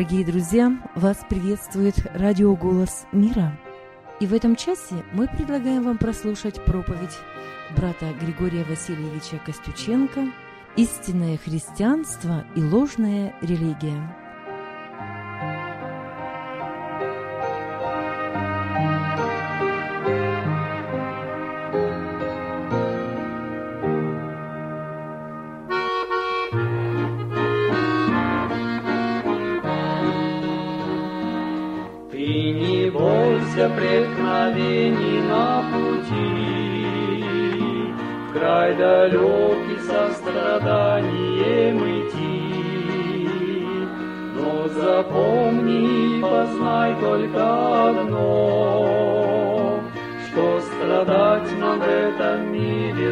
Дорогие друзья, вас приветствует радио «Голос мира». И в этом часе мы предлагаем вам прослушать проповедь брата Григория Васильевича Костюченко «Истинное христианство и ложная религия». Преткновений на пути, в край далекий со страданием идти. Но запомни и познай только одно, что страдать нам в этом мире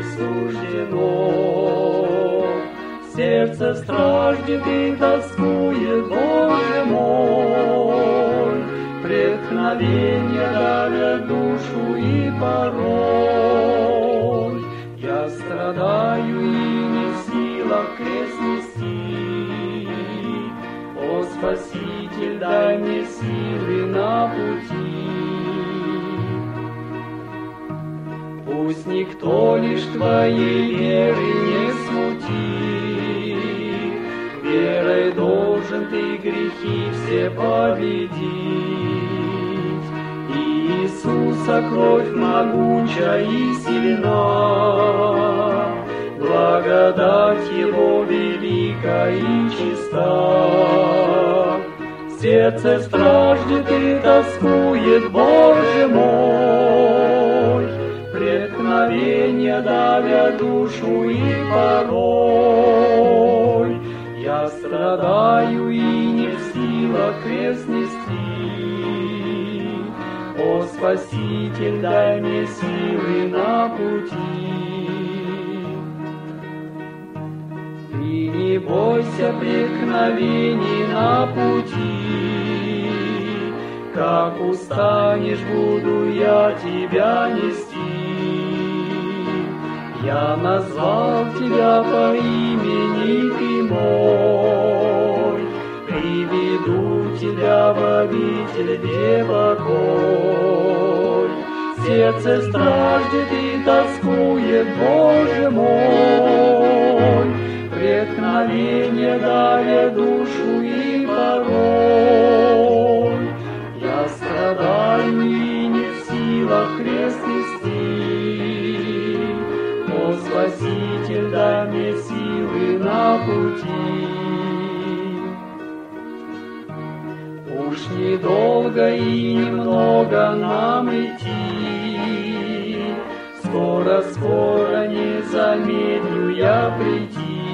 суждено. Сердце страждет и тоскует, Боже мой, преткновения давят душу и порой. Я страдаю и не в силах крест нести. О, Спаситель, дай мне силы на пути. Пусть никто лишь Твоей веры не смутит. Верой должен Ты грехи все победить. Иисуса кровь могуча и сильна, благодать Его велика и чиста. Сердце страждет и тоскует, Боже мой, преткновения давят душу и порой. Я страдаю и не в силах крест нести. О, Спаситель, дай мне силы на пути. Ты не бойся преткновений на пути. Как устанешь, буду я тебя нести. Я назвал тебя по имени, ты мой. Приведу тебя в обитель, где покой. Сердце страждет и тоскует, Боже мой, преткновения давят душу и порой. Я страдаю и не в силах крест нести. О, Спаситель, дай мне силы на пути. Уж недолго и немного нам идти, скоро-скоро не замедлю я прийти.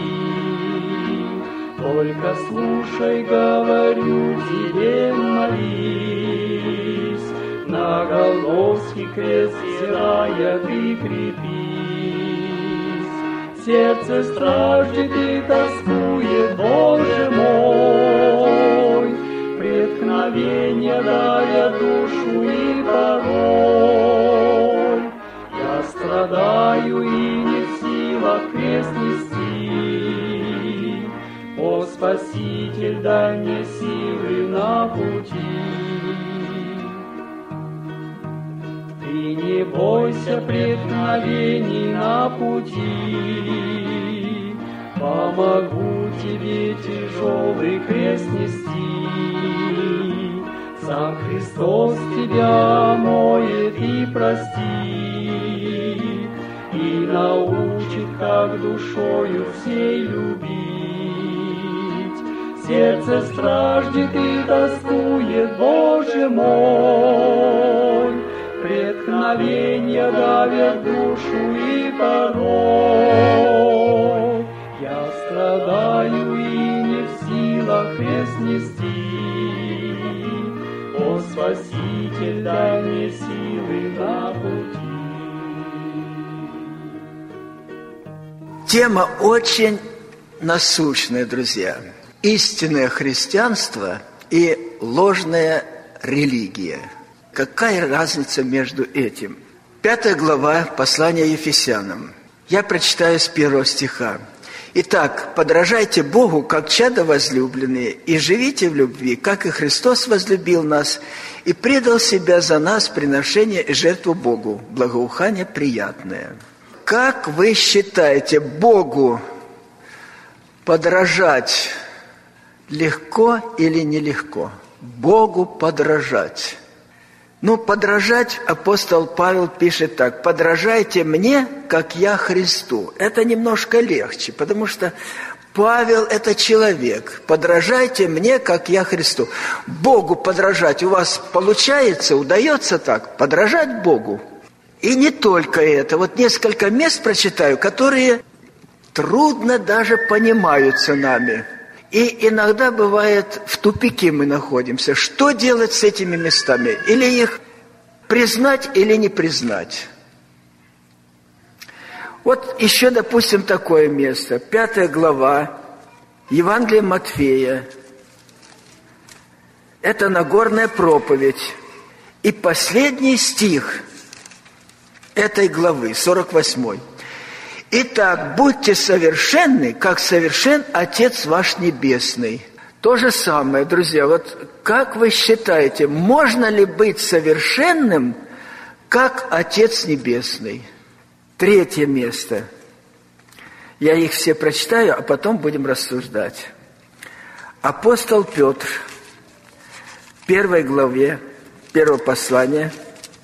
Только слушай, говорю тебе, молись, на Голгофский крест взирая ты крепись. Сердце страждет и тоскует, Боже мой, преткновения давят душу и порой. Я страдаю и не в силах крест нести. О, Спаситель, дай мне силы на пути. Ты не бойся преткновений на пути. Помогу тебе тяжелый крест нести. Сам Христос тебя омоет и простит, и научит, как душою всей любить. Сердце страждет и тоскует, Боже мой, преткновения давят душу и порой. Я страдаю и не в силах крест нести. О, Спаситель, дай мне силы на пути. Тема очень насущная, друзья. Истинное христианство и ложная религия. Какая разница между этим? 5 глава послания Ефесянам. Я прочитаю с 1 стиха. Итак, подражайте Богу, как чадо возлюбленные, и живите в любви, как и Христос возлюбил нас и предал себя за нас в приношение и жертву Богу, благоухание приятное. Как вы считаете, Богу подражать легко или нелегко? Богу подражать. Подражать, апостол Павел пишет так: «Подражайте мне, как я Христу». Это немножко легче, потому что Павел – это человек. «Подражайте мне, как я Христу». Богу подражать у вас получается, удается так? Подражать Богу? И не только это. Вот несколько мест прочитаю, которые трудно даже понимаются нами. И иногда бывает, в тупике мы находимся. Что делать с этими местами? Или их признать, или не признать? Вот еще, допустим, такое место. 5 глава Евангелия Матфея. Это Нагорная проповедь. И последний стих этой главы, 48. «Итак, будьте совершенны, как совершен Отец ваш Небесный». То же самое, друзья, вот как вы считаете, можно ли быть совершенным, как Отец Небесный? 3 место. Я их все прочитаю, а потом будем рассуждать. Апостол Петр, 1 главе, 1 послания,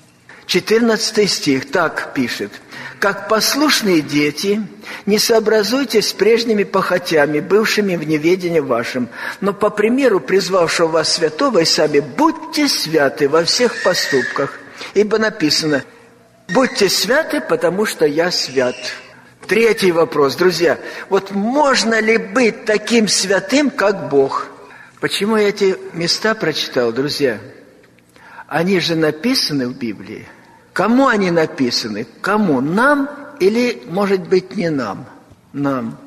14 стих, так пишет: «Как послушные дети, не сообразуйтесь с прежними похотями, бывшими в неведении вашем, но по примеру призвавшего вас святого и сами будьте святы во всех поступках, ибо написано: будьте святы, потому что я свят». 3 вопрос, друзья. Вот можно ли быть таким святым, как Бог? Почему я эти места прочитал, друзья? Они же написаны в Библии. Кому они написаны? Кому? Нам или, может быть, не нам? Нам.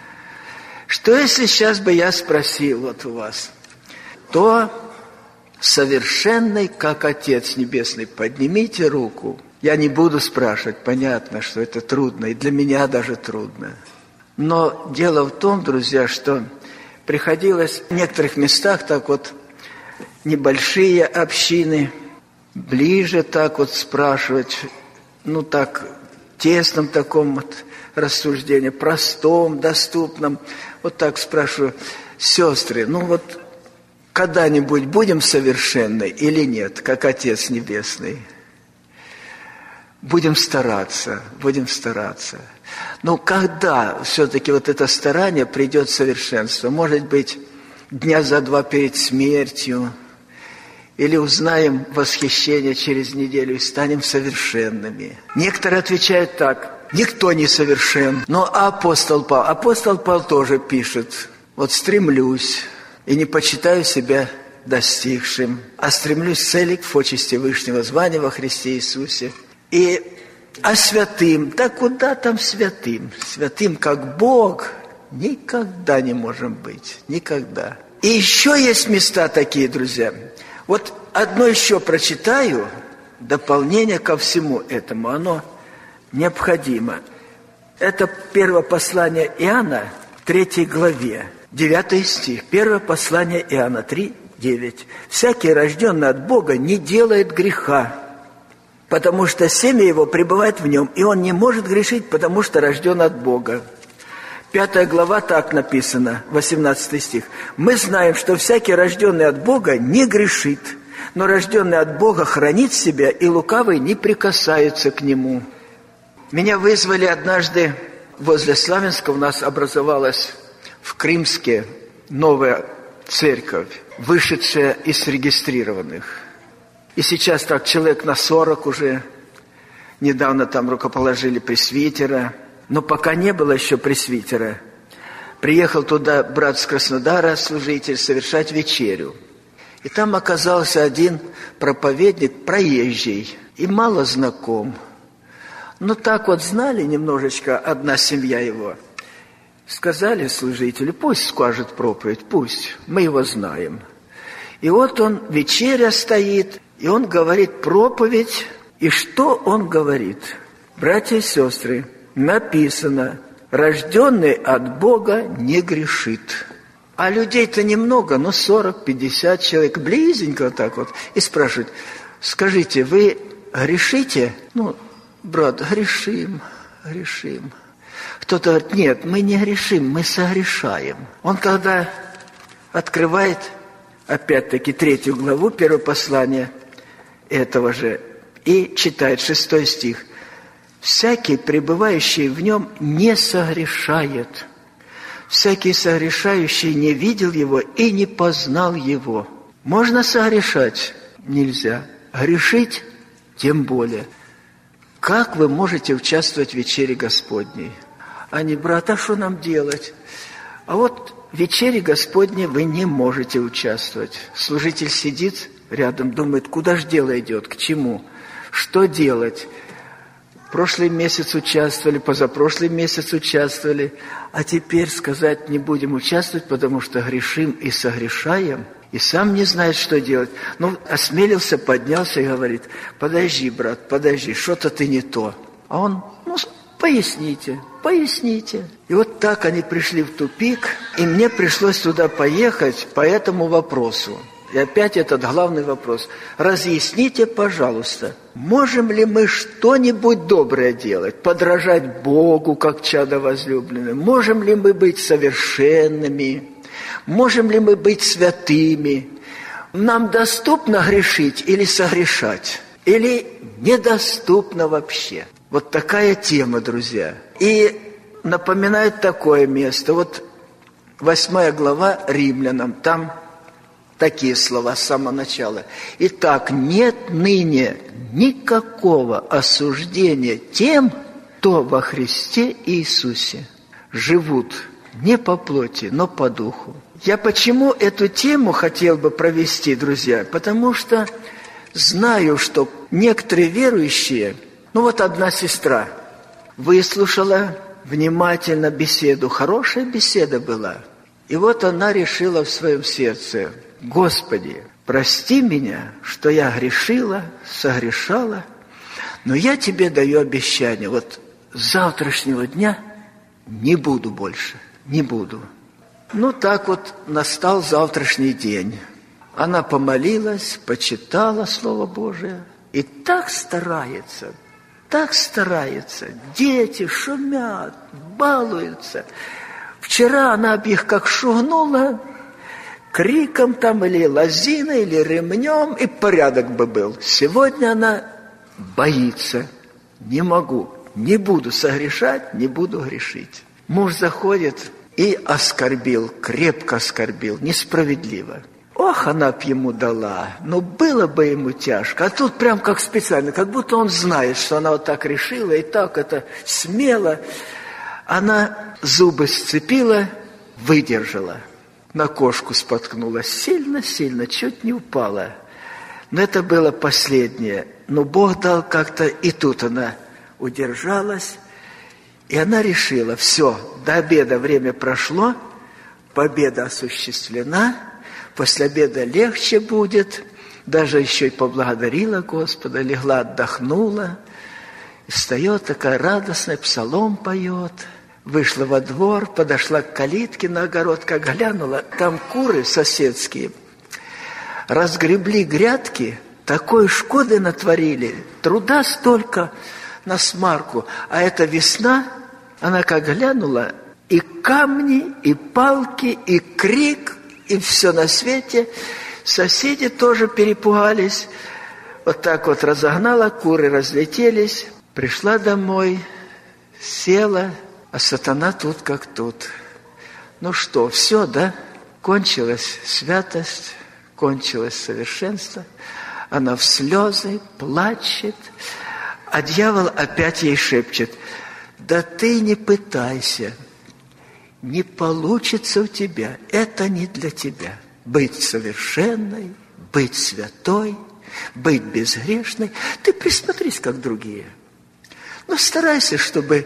Что если сейчас бы я спросил вот у вас: кто совершенный, как Отец Небесный? Поднимите руку. Я не буду спрашивать, понятно, что это трудно, и для меня даже трудно. Но дело в том, друзья, что приходилось в некоторых местах так вот небольшие общины, ближе так вот спрашивать, так, в тесном таком вот рассуждении, простом, доступном, вот так спрашиваю: сестры, когда-нибудь будем совершенны или нет, как Отец Небесный? Будем стараться. Но когда все-таки вот это старание придет в совершенство? Может быть, дня за 2 перед смертью? Или узнаем восхищение через неделю и станем совершенными? Некоторые отвечают так: никто не совершен. Но апостол Павел тоже пишет: вот стремлюсь и не почитаю себя достигшим, а стремлюсь к цели, к почести Вышнего звания во Христе Иисусе. А святым, да куда там святым? Святым, как Бог, никогда не можем быть. Никогда. И еще есть места такие, друзья. Вот одно еще прочитаю, дополнение ко всему этому, оно необходимо. Это 1 послание Иоанна, 3 главе, 9 стих. 1 послание Иоанна 3, 9. «Всякий, рожденный от Бога, не делает греха, потому что семя его пребывает в нем, и он не может грешить, потому что рожден от Бога». 5 глава так написано, 18 стих. «Мы знаем, что всякий, рожденный от Бога, не грешит, но рожденный от Бога хранит себя, и лукавый не прикасается к нему». Меня вызвали однажды возле Славянска, у нас образовалась в Крымске новая церковь, вышедшая из регистрированных. И сейчас так человек на 40 уже, недавно там рукоположили пресвитера, но пока не было еще пресвитера. Приехал туда брат с Краснодара, служитель, совершать вечерю. И там оказался один проповедник, проезжий, и мало знаком. Но так вот знали немножечко одна семья его. Сказали служителю: пусть скажет проповедь, пусть, мы его знаем. И вот он, вечеря стоит, и он говорит проповедь. И что он говорит? Братья и сестры, написано: рожденный от Бога не грешит. А людей-то немного, 40-50 человек, близенько вот так вот. И спрашивают: скажите, вы грешите? Брат, грешим. Кто-то говорит: нет, мы не грешим, мы согрешаем. Он когда открывает, опять-таки, 3 главу, 1 послание этого же, и читает 6 стих. «Всякий, пребывающий в нем, не согрешает. Всякий согрешающий не видел его и не познал его». Можно согрешать? Нельзя. Грешить? Тем более. Как вы можете участвовать в вечере Господней? Они: брат, а что нам делать? А вот в вечере Господней вы не можете участвовать. Служитель сидит рядом, думает: куда ж дело идет, к чему, что делать? Прошлый месяц участвовали, позапрошлый месяц участвовали, а теперь сказать: не будем участвовать, потому что грешим и согрешаем, и сам не знает, что делать. Осмелился, поднялся и говорит: подожди, брат, подожди, что-то ты не то. А он: поясните. И вот так они пришли в тупик, и мне пришлось туда поехать по этому вопросу. И опять этот главный вопрос. Разъясните, пожалуйста, можем ли мы что-нибудь доброе делать, подражать Богу, как чадо возлюбленное? Можем ли мы быть совершенными? Можем ли мы быть святыми? Нам доступно грешить или согрешать? Или недоступно вообще? Вот такая тема, друзья. И напоминает такое место. 8 глава Римлянам, там такие слова с самого начала. «Итак, нет ныне никакого осуждения тем, кто во Христе Иисусе живут не по плоти, но по духу». Я почему эту тему хотел бы провести, друзья? Потому что знаю, что некоторые верующие, одна сестра выслушала внимательно беседу, хорошая беседа была. И она решила в своем сердце: Господи, прости меня, что я грешила, согрешала, но я Тебе даю обещание, с завтрашнего дня не буду больше, не буду. Так настал завтрашний день. Она помолилась, почитала Слово Божие и так старается. Дети шумят, балуются. Вчера она об их как шугнула, криком или лозиной, или ремнем, и порядок бы был. Сегодня она боится. Не могу, не буду согрешать, не буду грешить. Муж заходит и оскорбил, крепко оскорбил, несправедливо. Она б ему дала, было бы ему тяжко. А тут прям как специально, как будто он знает, что она так решила, и так это смело. Она зубы сцепила, выдержала. На кошку споткнулась сильно, чуть не упала. Но это было последнее. Но Бог дал как-то, и тут она удержалась. И она решила: все, до обеда время прошло, победа осуществлена, после обеда легче будет. Даже еще и поблагодарила Господа, легла, отдохнула. И встает такая радостная, псалом поет. Вышла во двор, подошла к калитке на огород, как глянула, там куры соседские разгребли грядки, такой шкоды натворили, труда столько на смарку. А эта весна, она как глянула, и камни, и палки, и крик, и все на свете. Соседи тоже перепугались. Так разогнала, куры разлетелись. Пришла домой, села, а сатана тут как тут. Что, все, да? Кончилась святость, кончилось совершенство. Она в слезы, плачет. А дьявол опять ей шепчет: да ты не пытайся, не получится у тебя, это не для тебя. Быть совершенной, быть святой, быть безгрешной. Ты присмотрись, как другие. Старайся, чтобы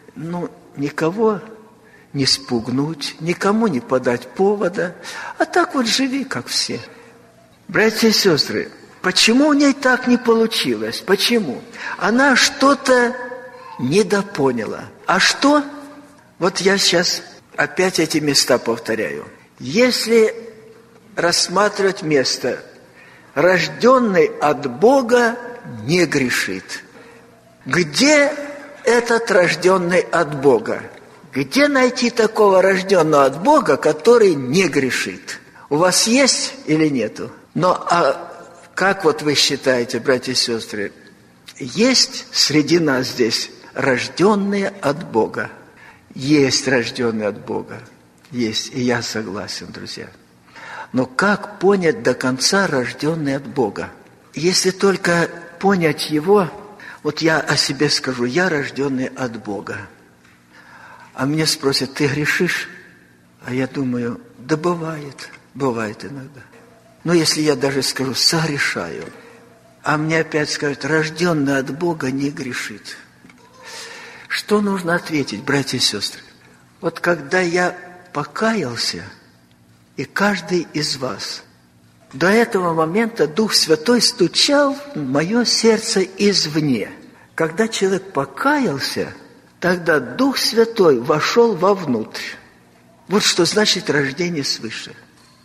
никого не спугнуть, никому не подать повода, а так живи, как все. Братья и сестры, почему у ней так не получилось? Почему? Она что-то недопоняла. А что? Вот я сейчас опять эти места повторяю. Если рассматривать место, рожденный от Бога не грешит. Где этот рожденный от Бога? Где найти такого рожденного от Бога, который не грешит? У вас есть или нету? Но как вот вы считаете, братья и сестры, есть среди нас здесь рожденные от Бога? Есть рожденные от Бога. Есть, и я согласен, друзья. Но как понять до конца рожденный от Бога? Если только понять его, вот я о себе скажу, я рожденный от Бога. А меня спросят, ты грешишь? А я думаю, да бывает иногда. Но если я даже скажу, согрешаю, а мне опять скажут, рожденный от Бога не грешит. Что нужно ответить, братья и сестры? Вот когда я покаялся, и каждый из вас, до этого момента Дух Святой стучал в мое сердце извне. Когда человек покаялся, тогда Дух Святой вошел вовнутрь. Вот что значит рождение свыше.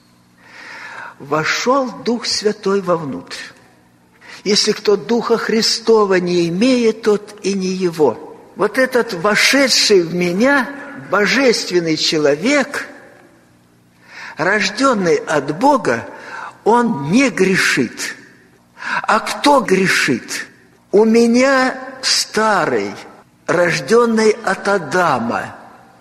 Вошел Дух Святой вовнутрь. Если кто Духа Христова не имеет, тот и не его. Вот этот вошедший в меня божественный человек, рожденный от Бога, он не грешит. А кто грешит? У меня старый, рожденный от Адама.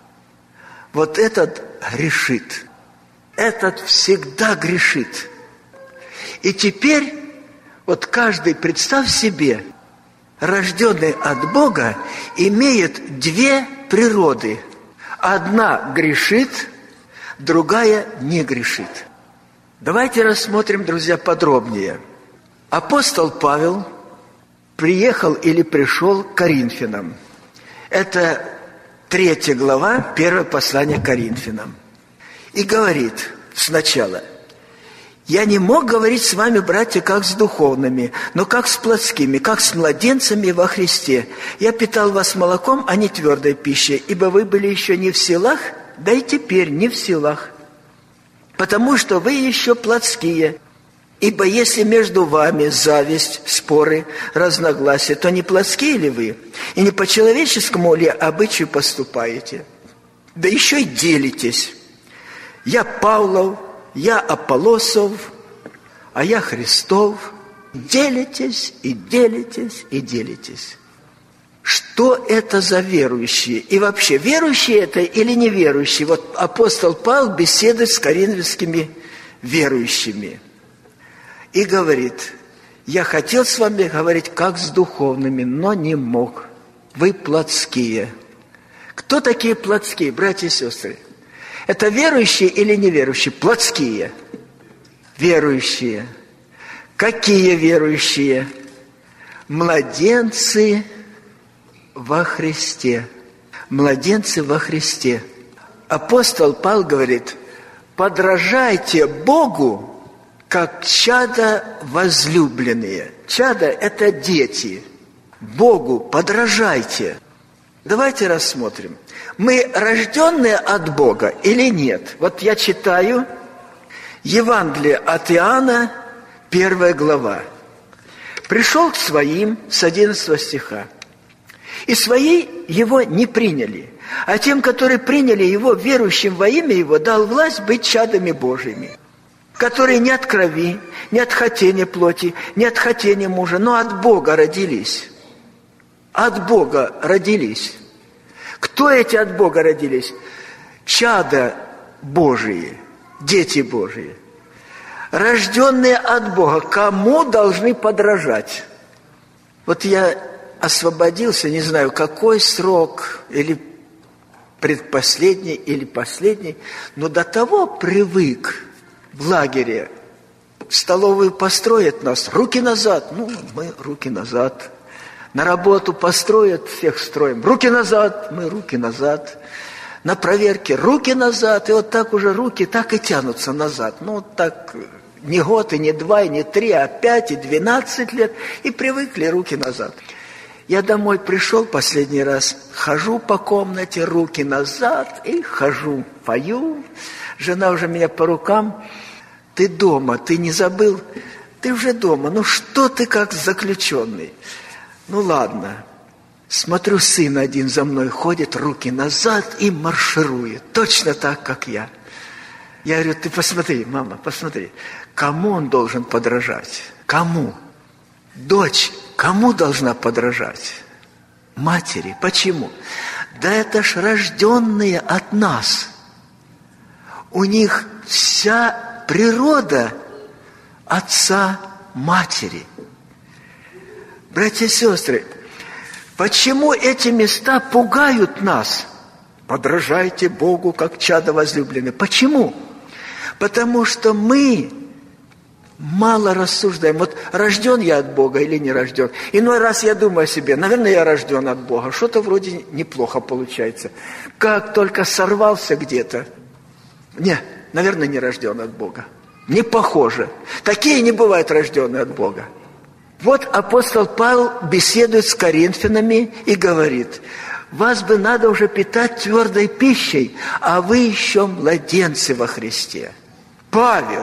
Вот этот грешит. Этот всегда грешит. И теперь, вот каждый, представь себе, рожденный от Бога, имеет две природы. Одна грешит, другая не грешит. Давайте рассмотрим, друзья, подробнее. Апостол Павел приехал или пришел к Коринфянам. Это 3 глава, 1 послание к Коринфянам. И говорит сначала: «Я не мог говорить с вами, братья, как с духовными, но как с плотскими, как с младенцами во Христе. Я питал вас молоком, а не твердой пищей, ибо вы были еще не в силах, да и теперь не в силах, потому что вы еще плотские. Ибо если между вами зависть, споры, разногласия, то не плотские ли вы, и не по человеческому ли обычаю поступаете? Да еще и делитесь. Я Павлов, я Аполлосов, а я Христов. Делитесь и делитесь и делитесь». Что это за верующие? И вообще, верующие это или неверующие? Вот апостол Павел беседует с коринфянскими верующими и говорит: «Я хотел с вами говорить как с духовными, но не мог. Вы плотские». Кто такие плотские, братья и сестры? Это верующие или неверующие? Плотские. Верующие. Какие верующие? Младенцы во Христе. Младенцы во Христе. Апостол Павел говорит: подражайте Богу, как чада возлюбленные. Чада – это дети. Богу подражайте. Давайте рассмотрим. Мы рожденные от Бога или нет? Вот я читаю Евангелие от Иоанна, 1 глава. «Пришел к своим» с 11 стиха. «И свои его не приняли, а тем, которые приняли его, верующим во имя его, дал власть быть чадами Божьими, которые не от крови, не от хотения плоти, не от хотения мужа, но от Бога родились». От Бога родились. Кто эти от Бога родились? Чада Божии, дети Божии. Рожденные от Бога. Кому должны подражать? Вот я освободился, не знаю, какой срок, или предпоследний, или последний, но до того привык в лагере. В столовую построят нас, руки назад. Ну, мы руки назад. На работу построят, всех строим. Руки назад, мы руки назад. На проверке руки назад. И вот так уже руки так и тянутся назад. Ну, вот так не год, и не 2, и не 3, а 5, и 12 лет. И привыкли руки назад. Я домой пришел последний раз, хожу по комнате, руки назад и хожу, пою. Жена уже меня по рукам. Ты дома, ты не забыл? Ты уже дома, ну что ты как заключенный? Ну ладно. Смотрю, сын один за мной ходит, руки назад и марширует. Точно так, как я. Я говорю, ты посмотри, мама, посмотри. Кому он должен подражать? Кому? Дочь, кому должна подражать? Матери. Почему? Да это ж рожденные от нас. У них вся природа отца, матери. Братья и сестры, почему эти места пугают нас? Подражайте Богу, как чадо возлюбленное. Почему? Потому что мы мало рассуждаем. Вот рожден я от Бога или не рожден. Иной раз я думаю о себе, наверное, я рожден от Бога. Что-то вроде неплохо получается. Как только сорвался где-то. Не, наверное, не рожден от Бога. Не похоже. Такие не бывают рожденные от Бога. Вот апостол Павел беседует с коринфянами и говорит, вас бы надо уже питать твердой пищей, а вы еще младенцы во Христе. Павел,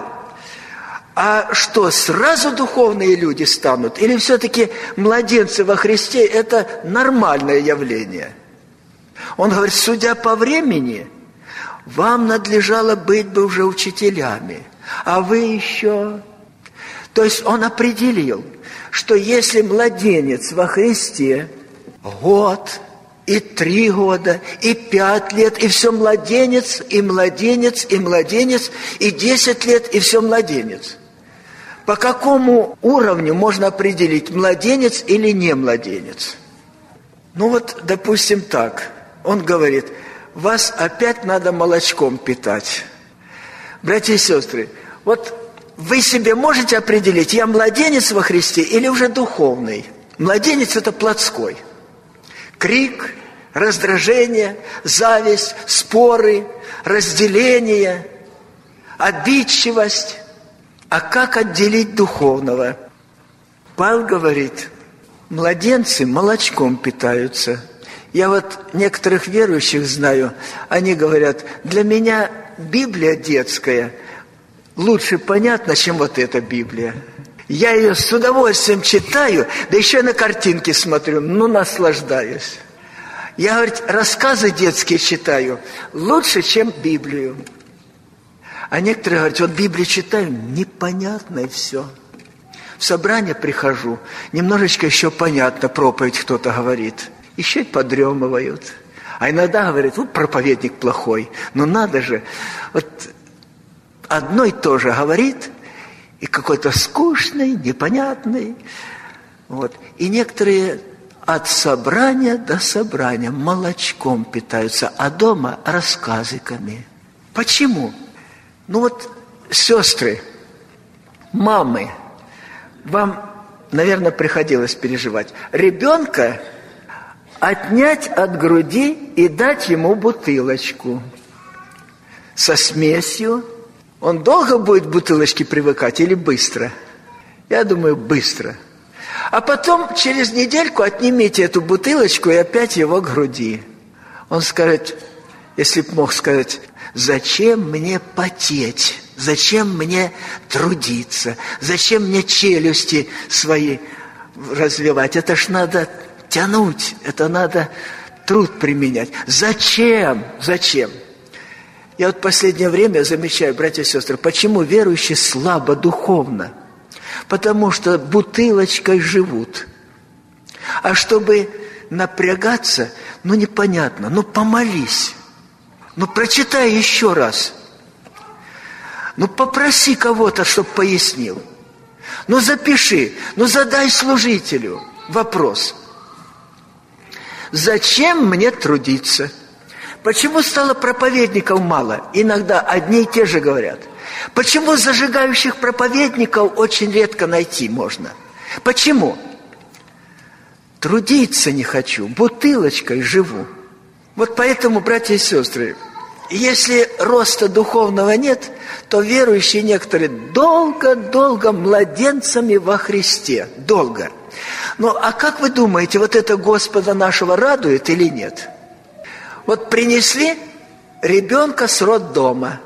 а что, сразу духовные люди станут? Или все-таки младенцы во Христе – это нормальное явление? Он говорит, судя по времени, вам надлежало быть бы уже учителями, а вы еще... То есть он определил, что если младенец во Христе год, и 3 года, и 5 лет, и все младенец, и младенец, и младенец, и 10 лет, и все младенец. По какому уровню можно определить, младенец или не младенец? Ну вот, допустим, так. Он говорит, вас опять надо молочком питать. Братья и сестры, вот вы себе можете определить, я младенец во Христе или уже духовный? Младенец – это плотской. Крик, раздражение, зависть, споры, разделение, обидчивость. А как отделить духовного? Павел говорит, младенцы молочком питаются. Я вот некоторых верующих знаю, они говорят, для меня Библия детская лучше понятна, чем вот эта Библия. Я ее с удовольствием читаю, да еще на картинки смотрю, ну наслаждаюсь. Я, говорит, рассказы детские читаю лучше, чем Библию. А некоторые говорят, вот Библию читаю, непонятно и все. В собрание прихожу, немножечко еще понятно, проповедь кто-то говорит. Еще и подремывают. А иногда говорят, вот проповедник плохой. Но надо же, вот одно и то же говорит, и какой-то скучный, непонятный. Вот. И некоторые от собрания до собрания молочком питаются, а дома рассказиками. Почему? Ну вот, сестры, мамы, вам, наверное, приходилось переживать. Ребенка отнять от груди и дать ему бутылочку со смесью. Он долго будет к бутылочке привыкать или быстро? Я думаю, быстро. А потом через недельку отнимите эту бутылочку и опять его к груди. Он скажет, если б мог сказать, зачем мне потеть? Зачем мне трудиться? Зачем мне челюсти свои развивать? Это ж надо тянуть, это надо труд применять. Зачем? Зачем? Я вот в последнее время замечаю, братья и сестры, почему верующие слабо духовно? Потому что бутылочкой живут. А чтобы напрягаться, ну непонятно, ну помолись, ну прочитай еще раз, ну попроси кого-то, чтобы пояснил, ну запиши, ну задай служителю вопрос. Зачем мне трудиться? Почему стало проповедников мало? Иногда одни и те же говорят. Почему зажигающих проповедников очень редко найти можно? Почему? Трудиться не хочу, бутылочкой живу. Вот поэтому, братья и сестры, если роста духовного нет, то верующие некоторые долго-долго младенцами во Христе. Долго. Ну, а как вы думаете, вот это Господа нашего радует или нет? Вот принесли ребенка с роддома.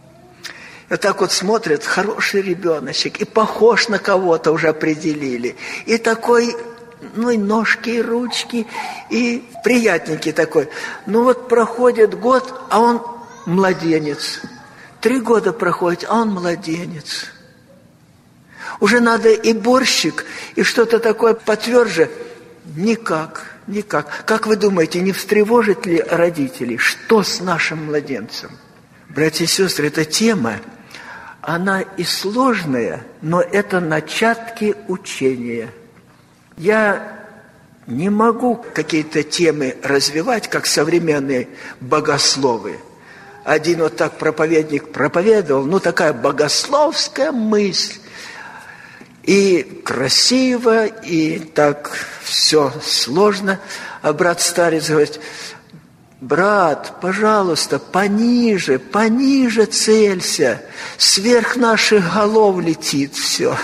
И вот так вот смотрят, хороший ребеночек, и похож на кого-то уже определили. И такой, ну, и ножки, и ручки, и приятненький такой. Ну, вот проходит год, а он младенец. 3 года проходит, а он младенец. Уже надо и борщик, и что-то такое потверже. Никак. Как вы думаете, не встревожит ли родителей? Что с нашим младенцем? Братья и сестры, эта тема, она и сложная, но это начатки учения. Я не могу какие-то темы развивать, как современные богословы. Один вот так проповедник проповедовал, ну такая богословская мысль. И красиво, и так все сложно. А брат-старец говорит: брат, пожалуйста, пониже целься. Сверх наших голов летит все.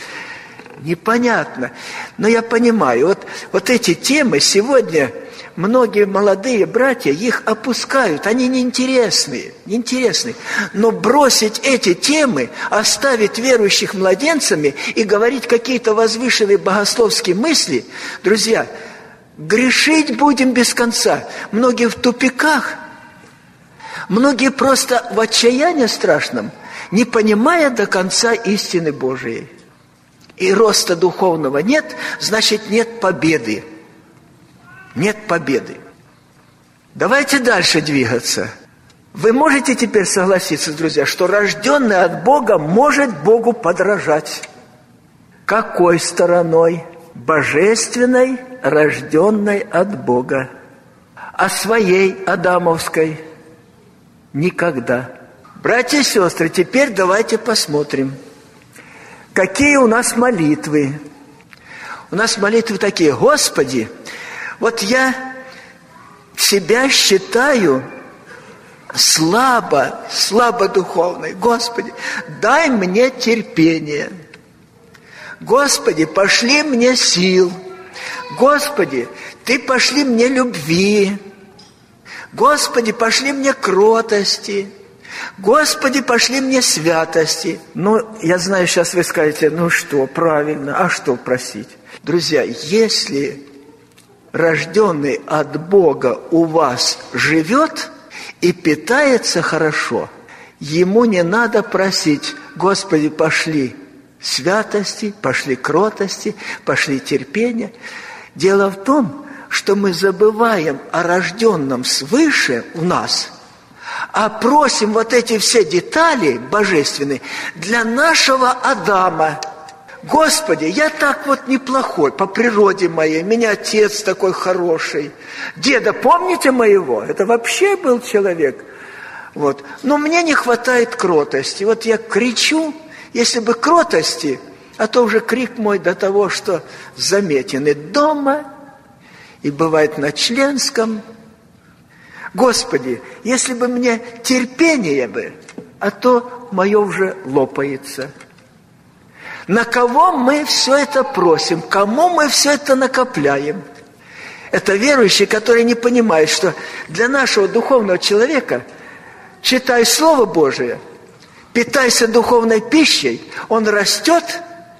Непонятно. Но я понимаю, вот эти темы сегодня многие молодые братья их опускают. Они неинтересные. Но бросить эти темы, оставить верующих младенцами и говорить какие-то возвышенные богословские мысли, друзья, грешить будем без конца. Многие в тупиках, многие просто в отчаянии страшном, не понимая до конца истины Божией. И роста духовного нет, значит, нет победы. Нет победы. Давайте дальше двигаться. Вы можете теперь согласиться, друзья, что рожденный от Бога может Богу подражать? Какой стороной? Божественной, рожденной от Бога. А своей, адамовской? Никогда. Братья и сестры, теперь давайте посмотрим, какие у нас молитвы. У нас молитвы такие: Господи, вот я себя считаю слабо духовной. Господи, дай мне терпение. Господи, пошли мне сил. Господи, Ты пошли мне любви. Господи, пошли мне кротости. Господи, пошли мне святости. Ну, я знаю, сейчас вы скажете: ну что, правильно, а что просить? Друзья, если рожденный от Бога у вас живет и питается хорошо, ему не надо просить: Господи, пошли святости, пошли кротости, пошли терпения. Дело в том, что мы забываем о рожденном свыше у нас, а просим вот эти все детали божественные для нашего Адама. Господи, я так вот неплохой по природе моей, у меня отец такой хороший. Деда, помните моего? Это вообще был человек. Вот. Но мне не хватает кротости. Вот я кричу, если бы кротости, а то уже крик мой до того, что заметен и дома, и бывает на членском. Господи, если бы мне терпение бы, а то мое уже лопается. На кого мы все это просим? Кому мы все это накопляем? Это верующие, которые не понимают, что для нашего духовного человека, читай Слово Божие, питайся духовной пищей, он растет,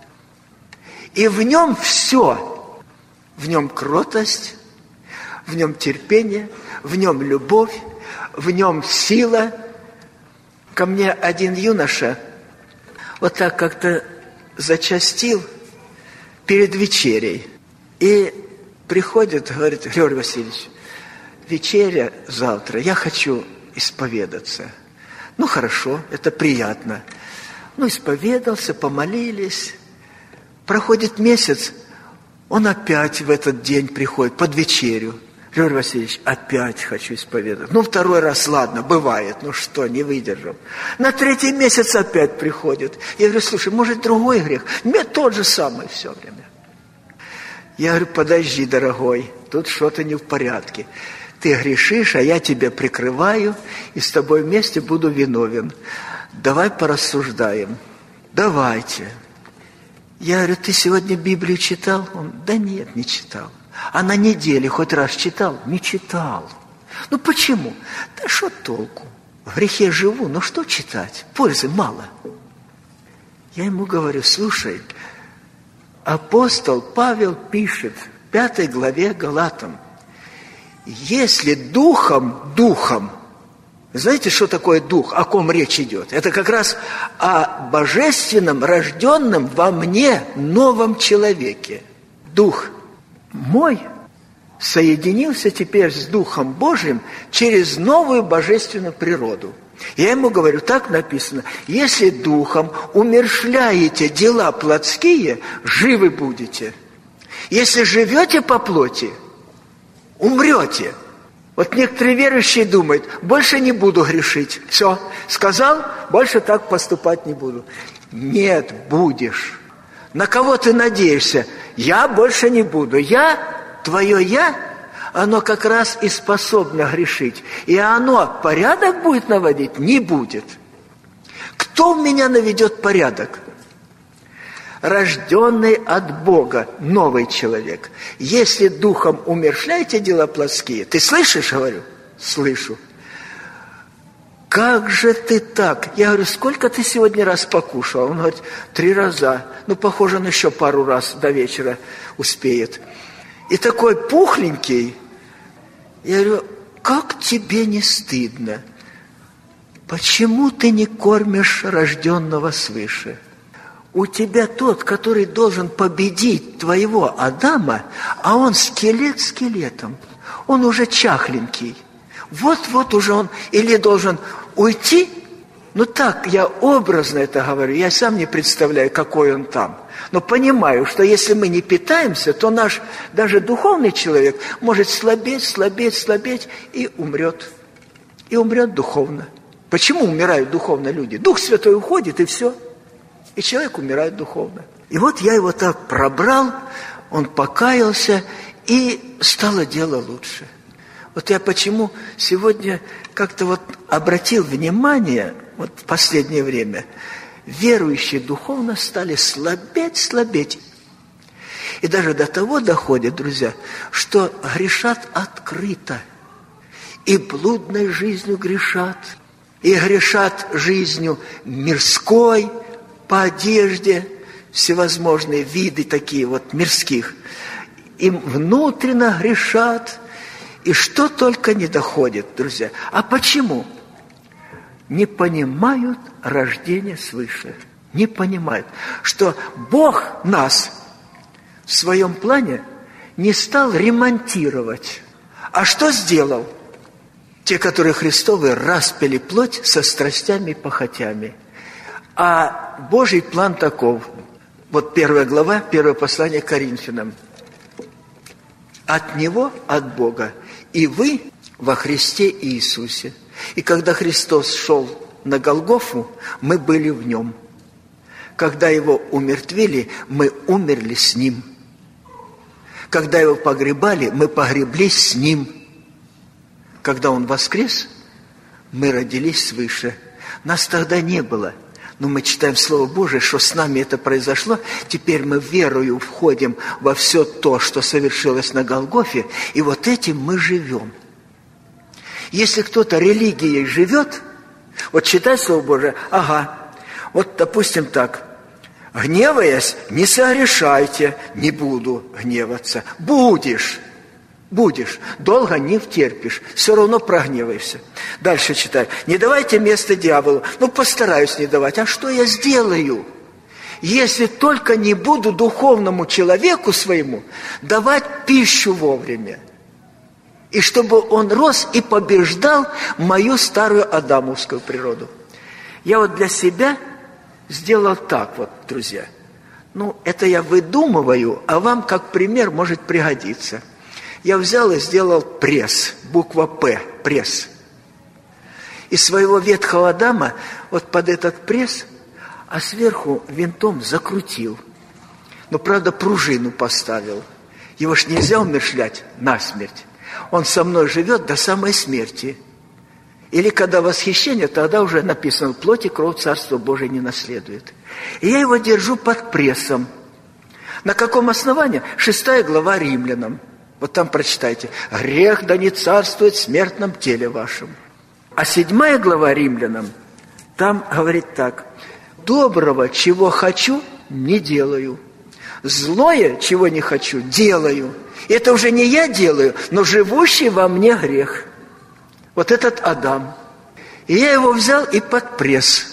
и в нем все. В нем кротость, в нем терпение, в нем любовь, в нем сила. Ко мне один юноша вот так как-то зачастил перед вечерей. И приходит, говорит: Григорий Васильевич, вечеря завтра, я хочу исповедаться. Ну, хорошо, это приятно. Ну, исповедался, помолились. Проходит месяц, он опять в этот день приходит под вечерю. Григорий Васильевич, опять хочу исповедоваться. Ну, 2 раз, ладно, бывает, ну что, не выдержим. На 3-й месяц опять приходит. Я говорю: слушай, может, другой грех? Мне тот же самый все время. Я говорю: подожди, дорогой, тут что-то не в порядке. Ты грешишь, а я тебя прикрываю, и с тобой вместе буду виновен. Давай порассуждаем. Давайте. Я говорю, ты сегодня Библию читал? Он, да нет, не читал. А на неделе хоть раз читал? Не читал. Ну почему? Да что толку? В грехе живу, но что читать? Пользы мало. Я ему говорю, слушай, апостол Павел пишет в 5 главе Галатам, если духом, знаете, что такое дух, о ком речь идет? Это как раз о божественном, рожденном во мне новом человеке. Дух мой соединился теперь с Духом Божьим через новую божественную природу. Я ему говорю, так написано, если духом умерщвляете дела плотские, живы будете. Если живете по плоти, умрете. Вот некоторые верующие думают, больше не буду грешить. Все, сказал, больше так поступать не буду. Нет, будешь. На кого ты надеешься? Я больше не буду. Твое «я», оно как раз и способно грешить. И оно порядок будет наводить? Не будет. Кто у меня наведет порядок? Рожденный от Бога, новый человек. Если духом умерщвляете дела плотские, ты слышишь, говорю? Слышу. Как же ты так? Я говорю, сколько ты сегодня раз покушал? Он говорит, 3 раза. Ну, похоже, он еще пару раз до вечера успеет. И такой пухленький. Я говорю, как тебе не стыдно? Почему ты не кормишь рожденного свыше? У тебя тот, который должен победить твоего Адама, а он скелет скелетом. Он уже чахленький. Вот-вот уже он или должен уйти. Ну так, я образно это говорю, я сам не представляю, какой он там. Но понимаю, что если мы не питаемся, то наш даже духовный человек может слабеть и умрет. И умрет духовно. Почему умирают духовно люди? Дух Святой уходит, и все. И человек умирает духовно. И вот я его так пробрал, он покаялся, и стало дело лучше. Вот я почему сегодня как-то вот обратил внимание, вот в последнее время, верующие духовно стали слабеть. И даже до того доходит, друзья, что грешат открыто. И блудной жизнью грешат, и грешат жизнью мирской, по одежде, всевозможные виды такие вот мирских. Им внутренно грешат, и что только не доходит, друзья. А почему? Не понимают рождение свыше. Не понимают, что Бог нас в своем плане не стал ремонтировать. А что сделал? Те, которые Христовы, распяли плоть со страстями и похотями. А Божий план таков. Вот 1 глава, 1 послание к Коринфянам. От Него, от Бога. И вы во Христе Иисусе. И когда Христос шел на Голгофу, мы были в Нем. Когда Его умертвили, мы умерли с Ним. Когда Его погребали, мы погреблись с Ним. Когда Он воскрес, мы родились свыше. Нас тогда не было. Но мы читаем Слово Божие, что с нами это произошло. Теперь мы верою входим во все то, что совершилось на Голгофе. И вот этим мы живем. Если кто-то религией живет, вот читай Слово Божие, вот допустим так. Гневаясь, не согрешайте, не буду гневаться. Будешь. Долго не втерпишь, все равно прогневаешься. Дальше читай. Не давайте место дьяволу. Постараюсь не давать. А что я сделаю? Если только не буду духовному человеку своему давать пищу вовремя. И чтобы он рос и побеждал мою старую адамовскую природу. Я вот для себя сделал так вот, друзья. Это я выдумываю, а вам как пример может пригодиться. Я взял и сделал пресс, буква «П», пресс. Из своего ветхого Адама вот под этот пресс, а сверху винтом закрутил. Правда, пружину поставил. Его ж нельзя умерщвлять насмерть. Он со мной живет до самой смерти. Или когда восхищение, тогда уже написано, плоть и кровь Царство Божие не наследует. И я его держу под прессом. На каком основании? 6 глава Римлянам. Вот там прочитайте. «Грех да не царствует в смертном теле вашем». А 7 глава Римлянам, там говорит так. «Доброго, чего хочу, не делаю. Злое, чего не хочу, делаю. Это уже не я делаю, но живущий во мне грех». Вот этот Адам. И я его взял и под пресс.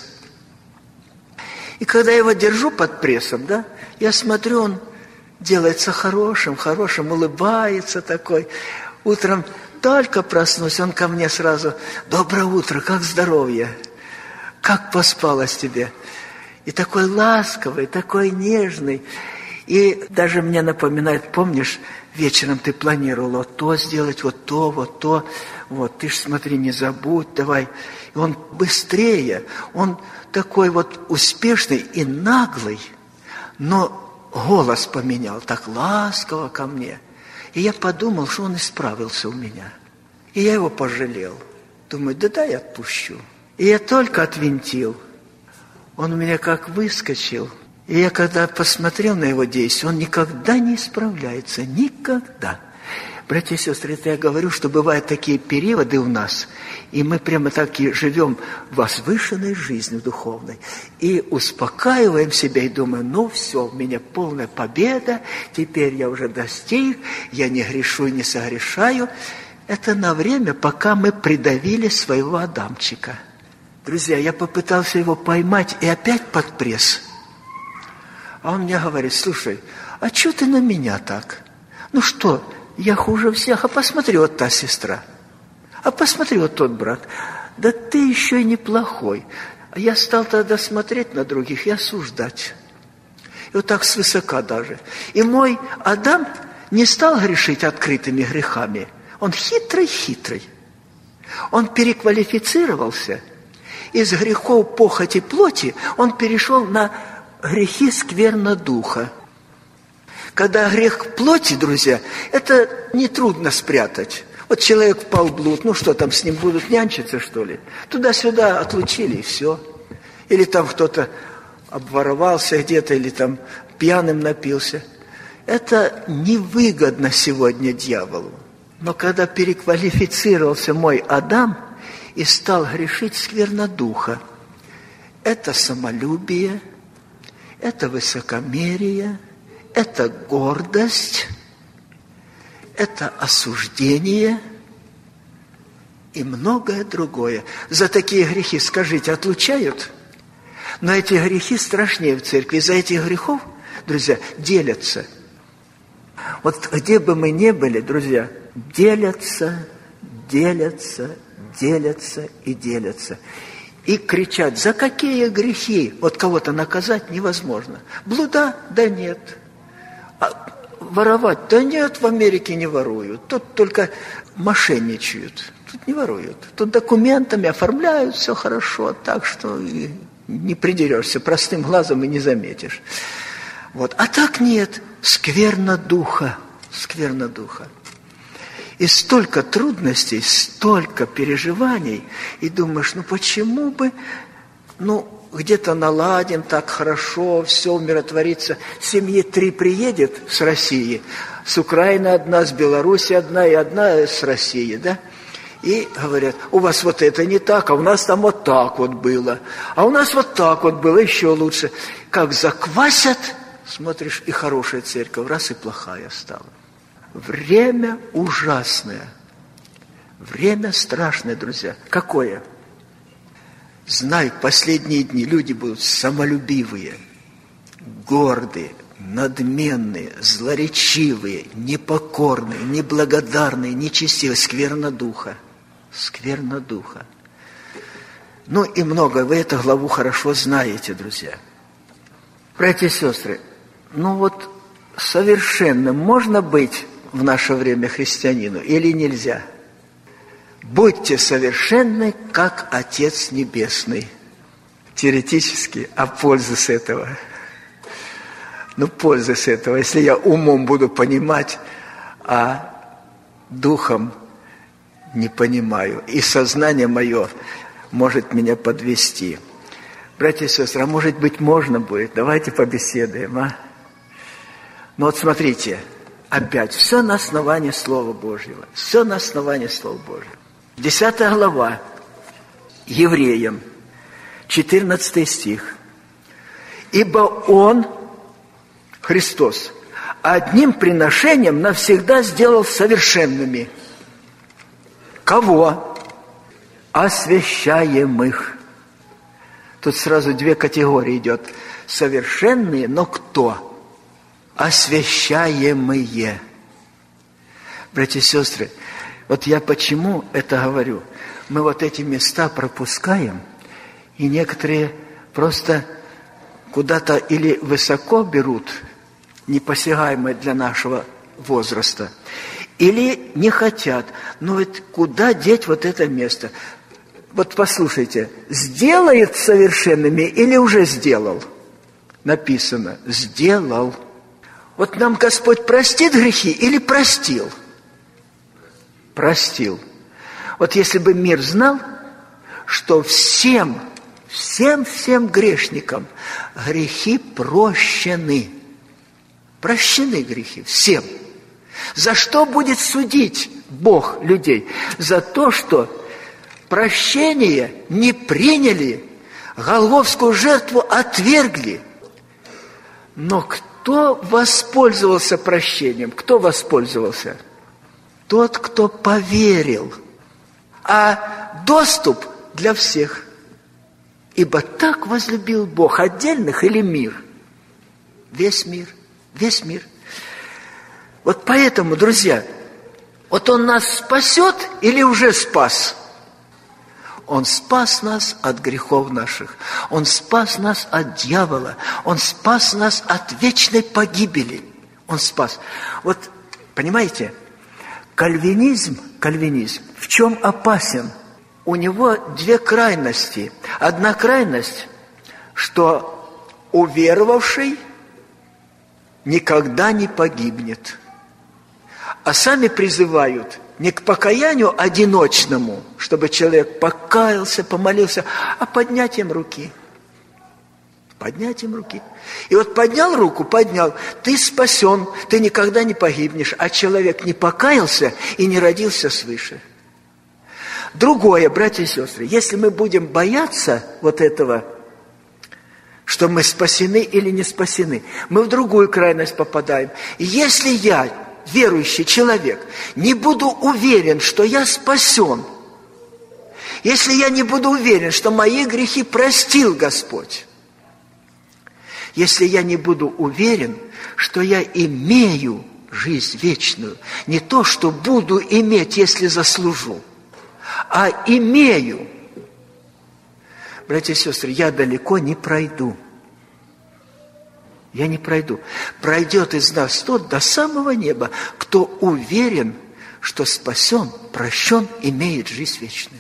И когда я его держу под прессом, да, я смотрю, он делается хорошим, улыбается такой. Утром только проснусь, он ко мне сразу: «Доброе утро, как здоровье? Как поспалось тебе?» И такой ласковый, такой нежный. И даже мне напоминает, помнишь, вечером ты планировал вот то сделать, вот то. Вот, ты ж смотри, не забудь, давай. И он быстрее, он такой вот успешный и наглый, но голос поменял, так ласково ко мне. И я подумал, что он исправился у меня. И я его пожалел. Думаю, да дай отпущу. И я только отвинтил. Он у меня как выскочил. И я когда посмотрел на его действия, он никогда не исправляется. Никогда. Братья и сестры, это я говорю, что бывают такие периоды у нас, и мы прямо так и живем в возвышенной жизни духовной. И успокаиваем себя и думаем, ну все, у меня полная победа, теперь я уже достиг, я не грешу и не согрешаю. Это на время, пока мы придавили своего Адамчика. Друзья, я попытался его поймать и опять под пресс. А он мне говорит: слушай, а что ты на меня так? Ну что, я хуже всех, а посмотри, вот та сестра, а посмотри, вот тот брат. Да ты еще и неплохой. А я стал тогда смотреть на других и осуждать. И вот так свысока даже. И мой Адам не стал грешить открытыми грехами. Он хитрый. Он переквалифицировался. Из грехов похоти плоти он перешел на грехи скверно духа. Когда грех плоти, друзья, это нетрудно спрятать. Вот человек впал в блуд, ну что там, с ним будут нянчиться, что ли? Туда-сюда отлучили, и все. Или там кто-то обворовался где-то, или там пьяным напился. Это невыгодно сегодня дьяволу. Но когда переквалифицировался мой Адам и стал грешить скверно духа, это самолюбие, это высокомерие, это гордость, это осуждение и многое другое. За такие грехи, скажите, отлучают? Но эти грехи страшнее в церкви. Из-за этих грехов, друзья, делятся. Вот где бы мы ни были, друзья, делятся. И кричат: за какие грехи? Вот кого-то наказать невозможно. Блуда? Да нет. А воровать? Да нет, в Америке не воруют. Тут только мошенничают. Тут не воруют. Тут документами оформляют, все хорошо, так что не придерешься простым глазом и не заметишь. Вот. А так нет. Скверно духа. И столько трудностей, столько переживаний, и думаешь, ну почему бы, где-то наладим так хорошо, все умиротворится. Семьи 3 приедет с России, с Украины одна, с Беларуси одна и одна с России, да? И говорят: у вас вот это не так, а у нас там вот так вот было, а у нас вот так вот было, еще лучше. Как заквасят, смотришь, и хорошая церковь, раз и плохая стала. Время ужасное, время страшное, друзья. Какое? Знаю, в последние дни люди будут самолюбивые, гордые, надменные, злоречивые, непокорные, неблагодарные, нечестивые, скверно духа. Ну и много, вы эту главу хорошо знаете, друзья. Братья и сестры, вот совершенным можно быть в наше время христианину или нельзя? Будьте совершенны, как Отец Небесный. Теоретически, а польза с этого? Польза с этого, если я умом буду понимать, а духом не понимаю, и сознание мое может меня подвести. Братья и сестры, а может быть можно будет? Давайте побеседуем, а? Но вот смотрите, опять, все на основании Слова Божьего. Все на основании Слова Божьего. 10 глава, Евреям, 14 стих. «Ибо Он, Христос, одним приношением навсегда сделал совершенными». Кого? Освящаемых. Тут сразу две категории идет. Совершенные, но кто? Освящаемые. Братья и сестры, вот я почему это говорю? Мы вот эти места пропускаем, и некоторые просто куда-то или высоко берут, непосягаемые для нашего возраста, или не хотят. Но ведь куда деть вот это место? Вот послушайте, сделает совершенными или уже сделал? Написано, сделал. Вот нам Господь простит грехи или простил? Простил. Вот если бы мир знал, что всем грешникам грехи прощены. Прощены грехи всем. За что будет судить Бог людей? За то, что прощение не приняли, голгофскую жертву отвергли. Но кто воспользовался прощением? Кто воспользовался? Тот, кто поверил. А доступ для всех. Ибо так возлюбил Бог отдельных или мир? Весь мир. Весь мир. Вот поэтому, друзья, вот Он нас спасет или уже спас? Он спас нас от грехов наших. Он спас нас от дьявола. Он спас нас от вечной погибели. Он спас. Вот, понимаете, кальвинизм в чем опасен? У него две крайности. Одна крайность, что уверовавший никогда не погибнет. А сами призывают не к покаянию одиночному, чтобы человек покаялся, помолился, а поднятием руки. Поднятием руки. И вот поднял руку, поднял, ты спасен, ты никогда не погибнешь, а человек не покаялся и не родился свыше. Другое, братья и сестры, если мы будем бояться вот этого, что мы спасены или не спасены, мы в другую крайность попадаем. И если я, верующий человек, не буду уверен, что я спасен, если я не буду уверен, что мои грехи простил Господь, если я не буду уверен, что я имею жизнь вечную, не то, что буду иметь, если заслужу, а имею, братья и сестры, я далеко не пройду. Я не пройду. Пройдет из нас тот до самого неба, кто уверен, что спасен, прощен, имеет жизнь вечную.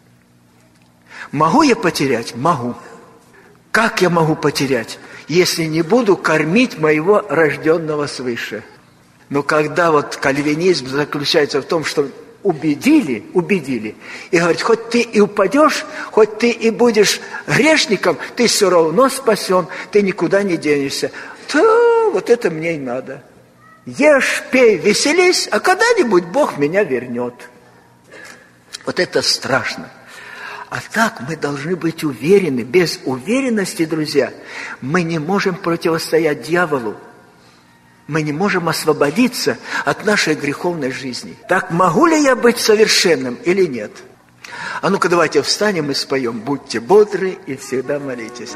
Могу я потерять? Могу. Как я могу потерять, если не буду кормить моего рожденного свыше? Но когда вот кальвинизм заключается в том, что убедили, и говорят, хоть ты и упадешь, хоть ты и будешь грешником, ты все равно спасен, ты никуда не денешься. То вот это мне и надо. Ешь, пей, веселись, а когда-нибудь Бог меня вернет. Вот это страшно. А так мы должны быть уверены. Без уверенности, друзья, мы не можем противостоять дьяволу. Мы не можем освободиться от нашей греховной жизни. Так могу ли я быть совершенным или нет? А ну-ка давайте встанем и споем. Будьте бодры и всегда молитесь.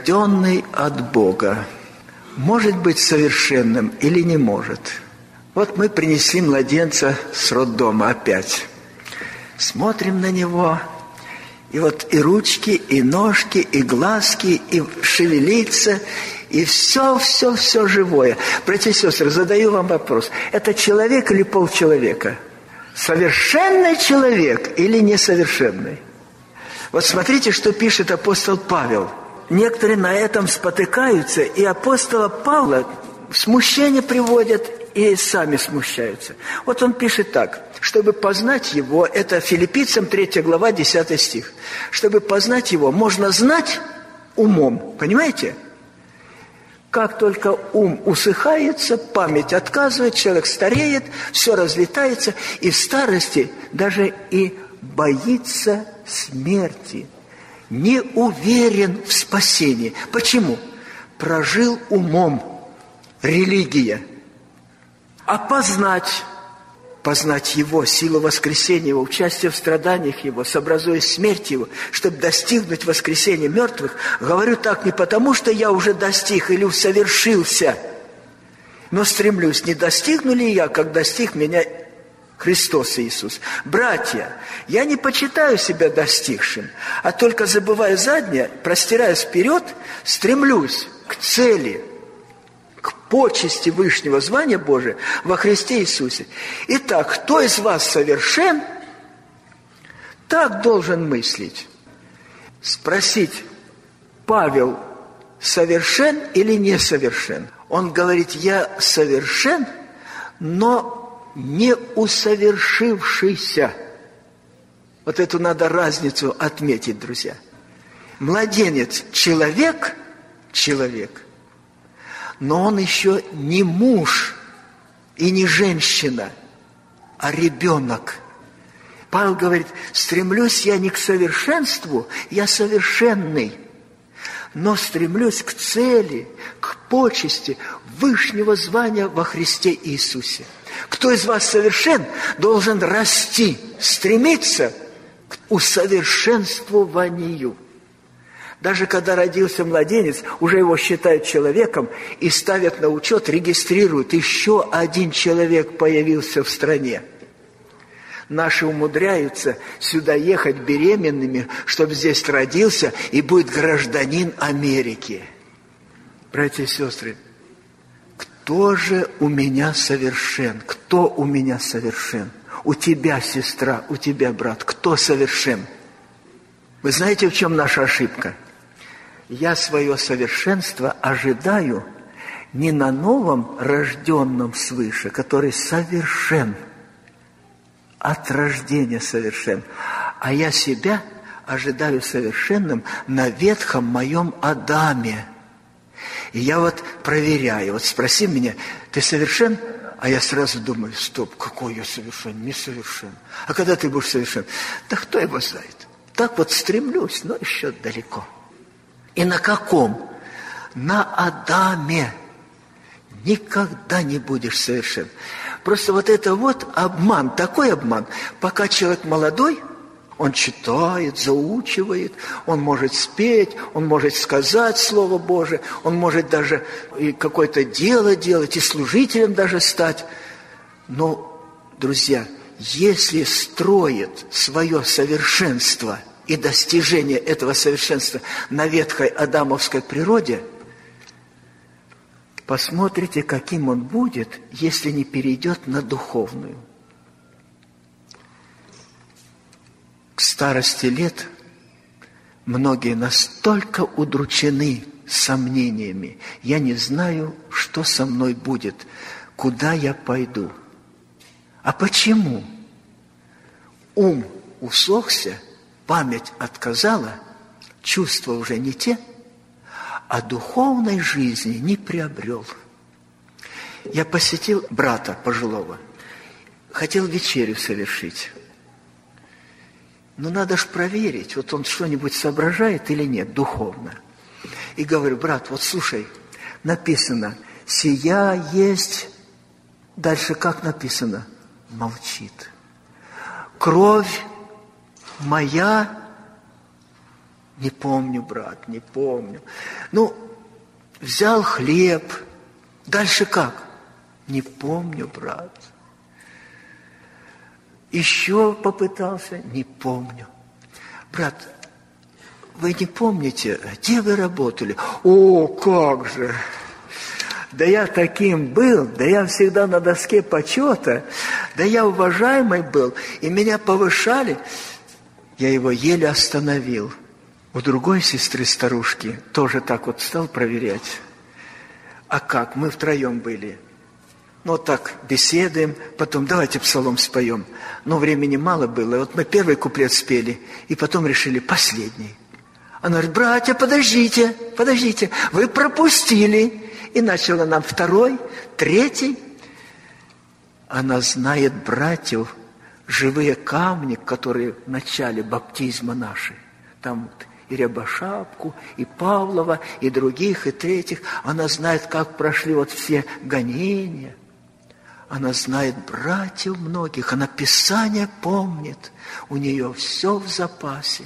рожденный от Бога, может быть совершенным или не может? Вот мы принесли младенца с роддома опять. Смотрим на него, и вот и ручки, и ножки, и глазки, и шевелится, и все живое. Братья и сестры, задаю вам вопрос. Это человек или полчеловека? Совершенный человек или несовершенный? Вот смотрите, что пишет апостол Павел. Некоторые на этом спотыкаются, и апостола Павла в смущение приводят, и сами смущаются. Вот он пишет так. Чтобы познать его, это Филиппийцам 3 глава, 10 стих. Чтобы познать его, можно знать умом. Понимаете? Как только ум усыхается, память отказывает, человек стареет, все разлетается, и в старости даже и боится смерти, не уверен в спасении. Почему? Прожил умом, религия. А познать Его, силу воскресения Его, участие в страданиях Его, сообразуясь смерть Его, чтобы достигнуть воскресения мертвых, говорю так не потому, что я уже достиг или усовершился, но стремлюсь, не достигну ли я, как достиг меня Христос Иисус. Братья, я не почитаю себя достигшим, а только забывая заднее, простираясь вперед, стремлюсь к цели, к почести вышнего звания Божия во Христе Иисусе. Итак, кто из вас совершен, так должен мыслить. Спросить, Павел совершен или несовершен? Он говорит, я совершен, но не усовершившийся. Вот эту надо разницу отметить, друзья. Младенец – человек, но он еще не муж и не женщина, а ребенок. Павел говорит, стремлюсь я не к совершенству, я совершенный, но стремлюсь к цели, к почести вышнего звания во Христе Иисусе. Кто из вас совершен, должен расти, стремиться к усовершенствованию. Даже когда родился младенец, уже его считают человеком и ставят на учет, регистрируют. Еще один человек появился в стране. Наши умудряются сюда ехать беременными, чтобы здесь родился и будет гражданин Америки. Братья и сестры, кто же у меня совершен? Кто у меня совершен? У тебя, сестра, у тебя, брат, кто совершен? Вы знаете, в чем наша ошибка? Я свое совершенство ожидаю не на новом рожденном свыше, который совершен, от рождения совершен, а я себя ожидаю совершенным на ветхом моем Адаме. И я вот проверяю, вот спроси меня, ты совершен? А я сразу думаю, стоп, какой я совершен, несовершен. А когда ты будешь совершен? Да кто его знает? Так вот стремлюсь, но еще далеко. И на каком? На Адаме. Никогда не будешь совершен. Просто вот это вот обман, такой обман. Пока человек молодой, он читает, заучивает, он может спеть, он может сказать Слово Божие, он может даже и какое-то дело делать, и служителем даже стать. Но, друзья, если строит свое совершенство и достижение этого совершенства на ветхой адамовской природе, посмотрите, каким он будет, если не перейдет на духовную. К старости лет многие настолько удручены сомнениями. Я не знаю, что со мной будет, куда я пойду. А почему? Ум усохся, память отказала, чувства уже не те, а духовной жизни не приобрел. Я посетил брата пожилого, хотел вечерю совершить. Но надо ж проверить, вот он что-нибудь соображает или нет духовно. И говорю, брат, вот слушай, написано, сия есть, дальше как написано? Молчит. Кровь моя Не помню, брат, не помню. Ну, взял хлеб. Дальше как? Не помню, брат. Еще попытался, не помню. Брат, вы не помните, где вы работали? О, как же! Да я таким был, да я всегда на доске почета, да я уважаемый был, и меня повышали. Я его еле остановил. У другой сестры-старушки тоже так вот стал проверять. А как? Мы втроем были. Ну, вот так беседуем, потом давайте псалом споем. Но времени мало было, и вот мы первый куплет спели, и потом решили последний. Она говорит: братья, подождите, вы пропустили. И начала нам второй, третий. Она знает братьев, живые камни, которые в начале баптизма наши. Там вот и Рябошапку, и Павлова, и других, и третьих. Она знает, как прошли вот все гонения. Она знает братьев многих, она Писание помнит. У нее все в запасе.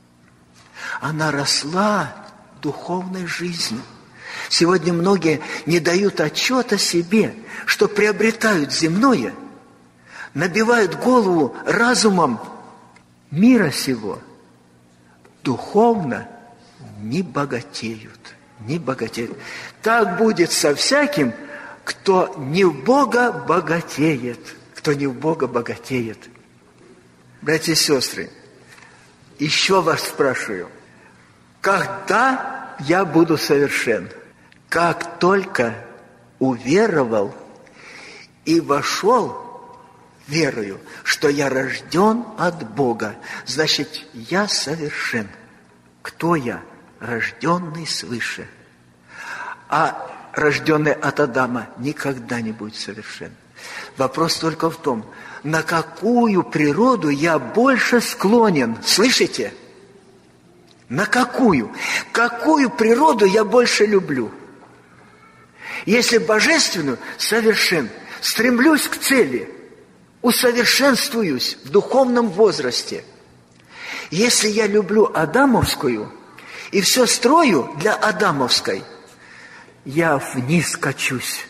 Она росла в духовной жизни. Сегодня многие не дают отчета себе, что приобретают земное, набивают голову разумом мира сего, духовно не богатеют, не богатеют. Так будет со всяким, кто не в Бога богатеет, кто не в Бога богатеет. Братья и сестры, еще вас спрашиваю, когда я буду совершен? Как только уверовал и вошел верою, что я рожден от Бога, значит, я совершен. Кто я? Рожденный свыше. А рожденный от Адама никогда не будет совершен. Вопрос только в том, на какую природу я больше склонен. Слышите? На какую? Какую природу я больше люблю? Если божественную, совершен. Стремлюсь к цели. Усовершенствуюсь в духовном возрасте. Если я люблю адамовскую и все строю для адамовской, я вниз качусь.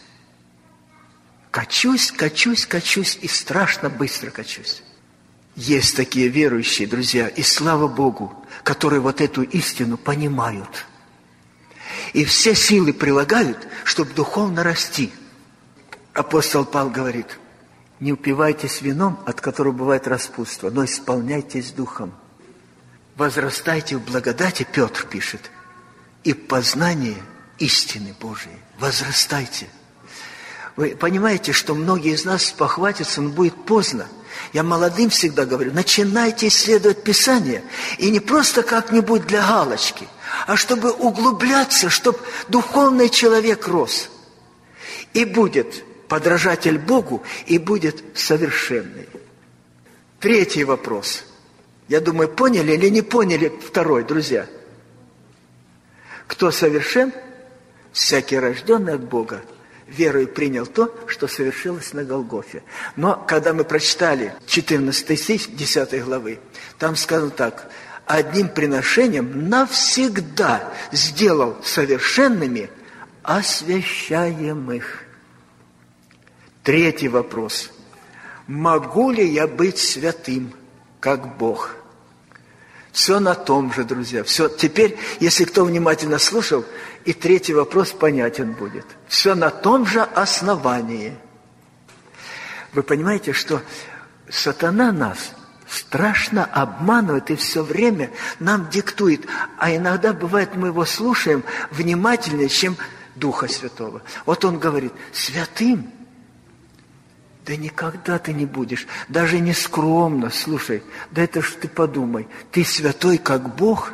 Качусь и страшно быстро качусь. Есть такие верующие, друзья, и слава Богу, которые вот эту истину понимают. И все силы прилагают, чтобы духовно расти. Апостол Павел говорит: не упивайтесь вином, от которого бывает распутство, но исполняйтесь духом. Возрастайте в благодати, Петр пишет, и в познании истины Божией. Возрастайте. Вы понимаете, что многие из нас спохватятся, но будет поздно. Я молодым всегда говорю: начинайте исследовать Писание. И не просто как-нибудь для галочки, а чтобы углубляться, чтобы духовный человек рос. И будет подражатель Богу, и будет совершенный. Третий вопрос. Я думаю, поняли или не поняли второй, друзья? Кто совершен? Всякий рожденный от Бога верой принял то, что совершилось на Голгофе. Но когда мы прочитали 14 стих 10 главы, там сказано так: одним приношением навсегда сделал совершенными освящаемых. Третий вопрос. Могу ли я быть святым, как Бог? Все на том же, друзья. Все. Теперь, если кто внимательно слушал, и третий вопрос понятен будет. Все на том же основании. Вы понимаете, что сатана нас страшно обманывает и все время нам диктует. А иногда бывает, мы его слушаем внимательнее, чем Духа Святого. Вот он говорит: святым? Да никогда ты не будешь, даже не скромно, слушай, да это ж ты подумай, ты святой, как Бог?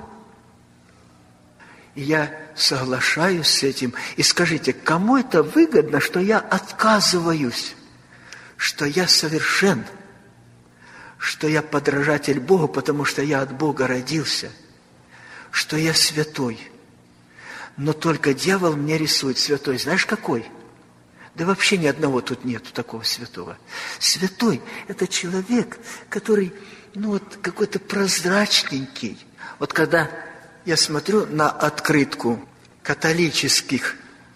И я соглашаюсь с этим. И скажите, кому это выгодно, что я отказываюсь, что я совершен, что я подражатель Богу, потому что я от Бога родился, что я святой? Но только дьявол мне рисует святой. Знаешь, какой? Да вообще ни одного тут нету такого святого. Святой – это человек, который, какой-то прозрачненький. Вот когда я смотрю на открытку католических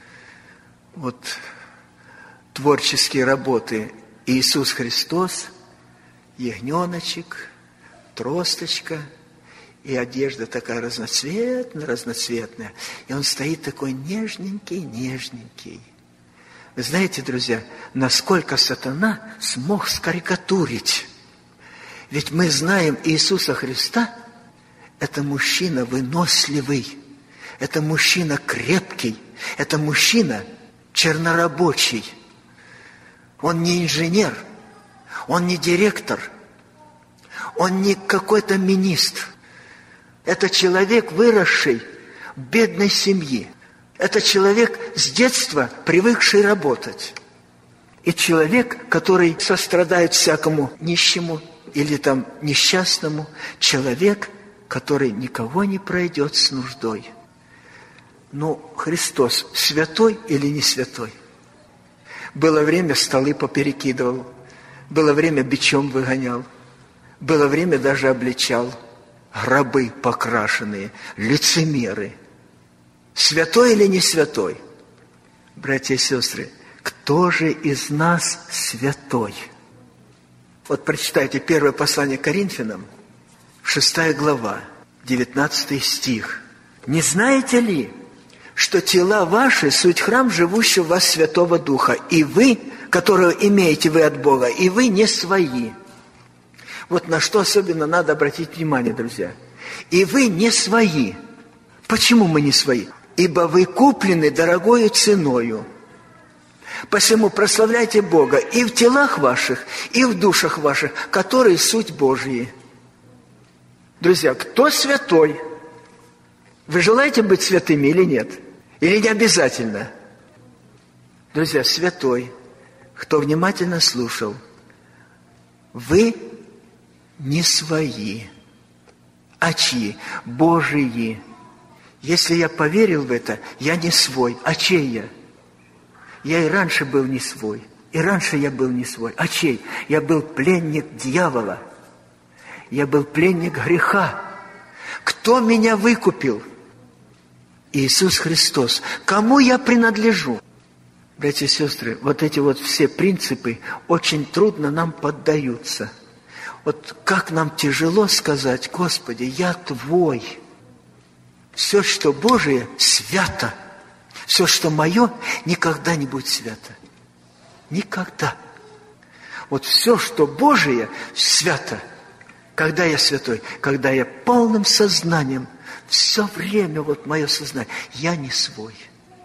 творческие работы «Иисус Христос», ягненочек, тросточка и одежда такая разноцветная. И он стоит такой нежненький. Вы знаете, друзья, насколько сатана смог скарикатурить? Ведь мы знаем Иисуса Христа, это мужчина выносливый, это мужчина крепкий, это мужчина чернорабочий. Он не инженер, он не директор, он не какой-то министр. Это человек, выросший в бедной семье. Это человек с детства привыкший работать. И человек, который сострадает всякому нищему или несчастному. Человек, который никого не пройдет с нуждой. Христос святой или не святой? Было время, столы поперекидывал. Было время, бичом выгонял. Было время, даже обличал. Гробы покрашенные, лицемеры. Святой или не святой? Братья и сестры, кто же из нас святой? Прочитайте первое послание к Коринфянам, 6 глава, 19 стих. «Не знаете ли, что тела ваши суть храм живущего в вас Святого Духа, и вы, которого имеете вы от Бога, и вы не свои». На что особенно надо обратить внимание, друзья. «И вы не свои». Почему мы не свои? «Ибо вы куплены дорогою ценою. Посему прославляйте Бога и в телах ваших, и в душах ваших, которые суть Божьи». Друзья, кто святой? Вы желаете быть святыми или нет? Или не обязательно? Друзья, святой, кто внимательно слушал, вы не свои, а чьи? Божьи. Если я поверил в это, я не свой. А чей я? Я и раньше был не свой. И раньше я был не свой. А чей? Я был пленник дьявола. Я был пленник греха. Кто меня выкупил? Иисус Христос. Кому я принадлежу? Братья и сестры, эти все принципы очень трудно нам поддаются. Как нам тяжело сказать: Господи, я Твой. Все, что Божие, свято. Все, что мое, никогда не будет свято. Никогда. Все, что Божие, свято. Когда я святой? Когда я полным сознанием, все время мое сознание, я не свой.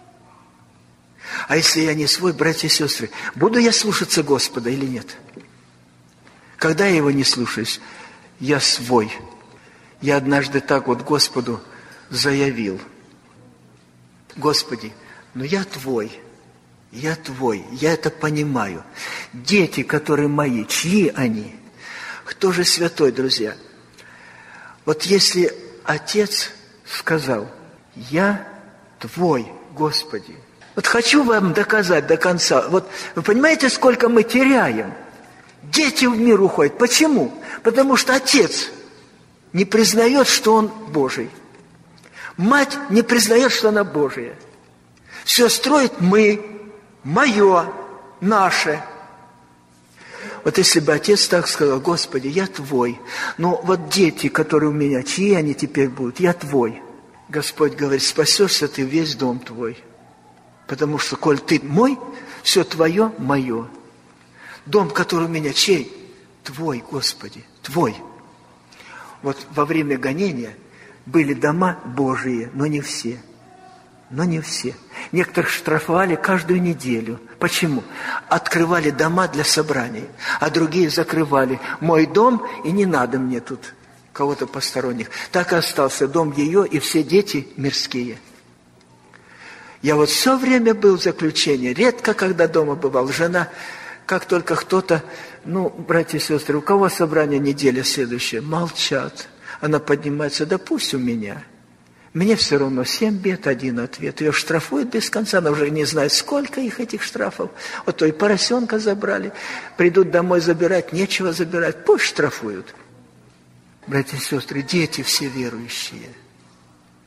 А если я не свой, братья и сестры, буду я слушаться Господа или нет? Когда я Его не слушаюсь, я свой. Я однажды так Господу заявил: Господи, я Твой, я это понимаю. Дети, которые мои, чьи они? Кто же святой, друзья? Если Отец сказал: я Твой, Господи. Хочу вам доказать до конца. Вы понимаете, сколько мы теряем? Дети в мир уходят. Почему? Потому что Отец не признает, что Он Божий. Мать не признает, что она Божия. Все строит мы, мое, наше. Если бы Отец так сказал: Господи, я Твой. Дети, которые у меня, чьи они теперь будут? Я Твой. Господь говорит: спасешься ты, весь дом твой. Потому что, коль ты мой, все твое, мое. Дом, который у меня, чей? Твой, Господи, Твой. Во время гонения были дома Божии, но не все. Некоторых штрафовали каждую неделю. Почему? Открывали дома для собраний, а другие закрывали. Мой дом, и не надо мне тут кого-то посторонних. Так и остался дом ее и все дети мирские. Я все время был в заключении. Редко, когда дома бывал. Жена, как только кто-то, братья и сестры, у кого собрание неделя следующая? Молчат. Она поднимается: да пусть у меня. Мне все равно 7 бед, 1 ответ. Ее штрафуют без конца, она уже не знает, сколько их, этих штрафов. То и поросенка забрали. Придут домой забирать, нечего забирать. Пусть штрафуют. Братья и сестры, дети все верующие.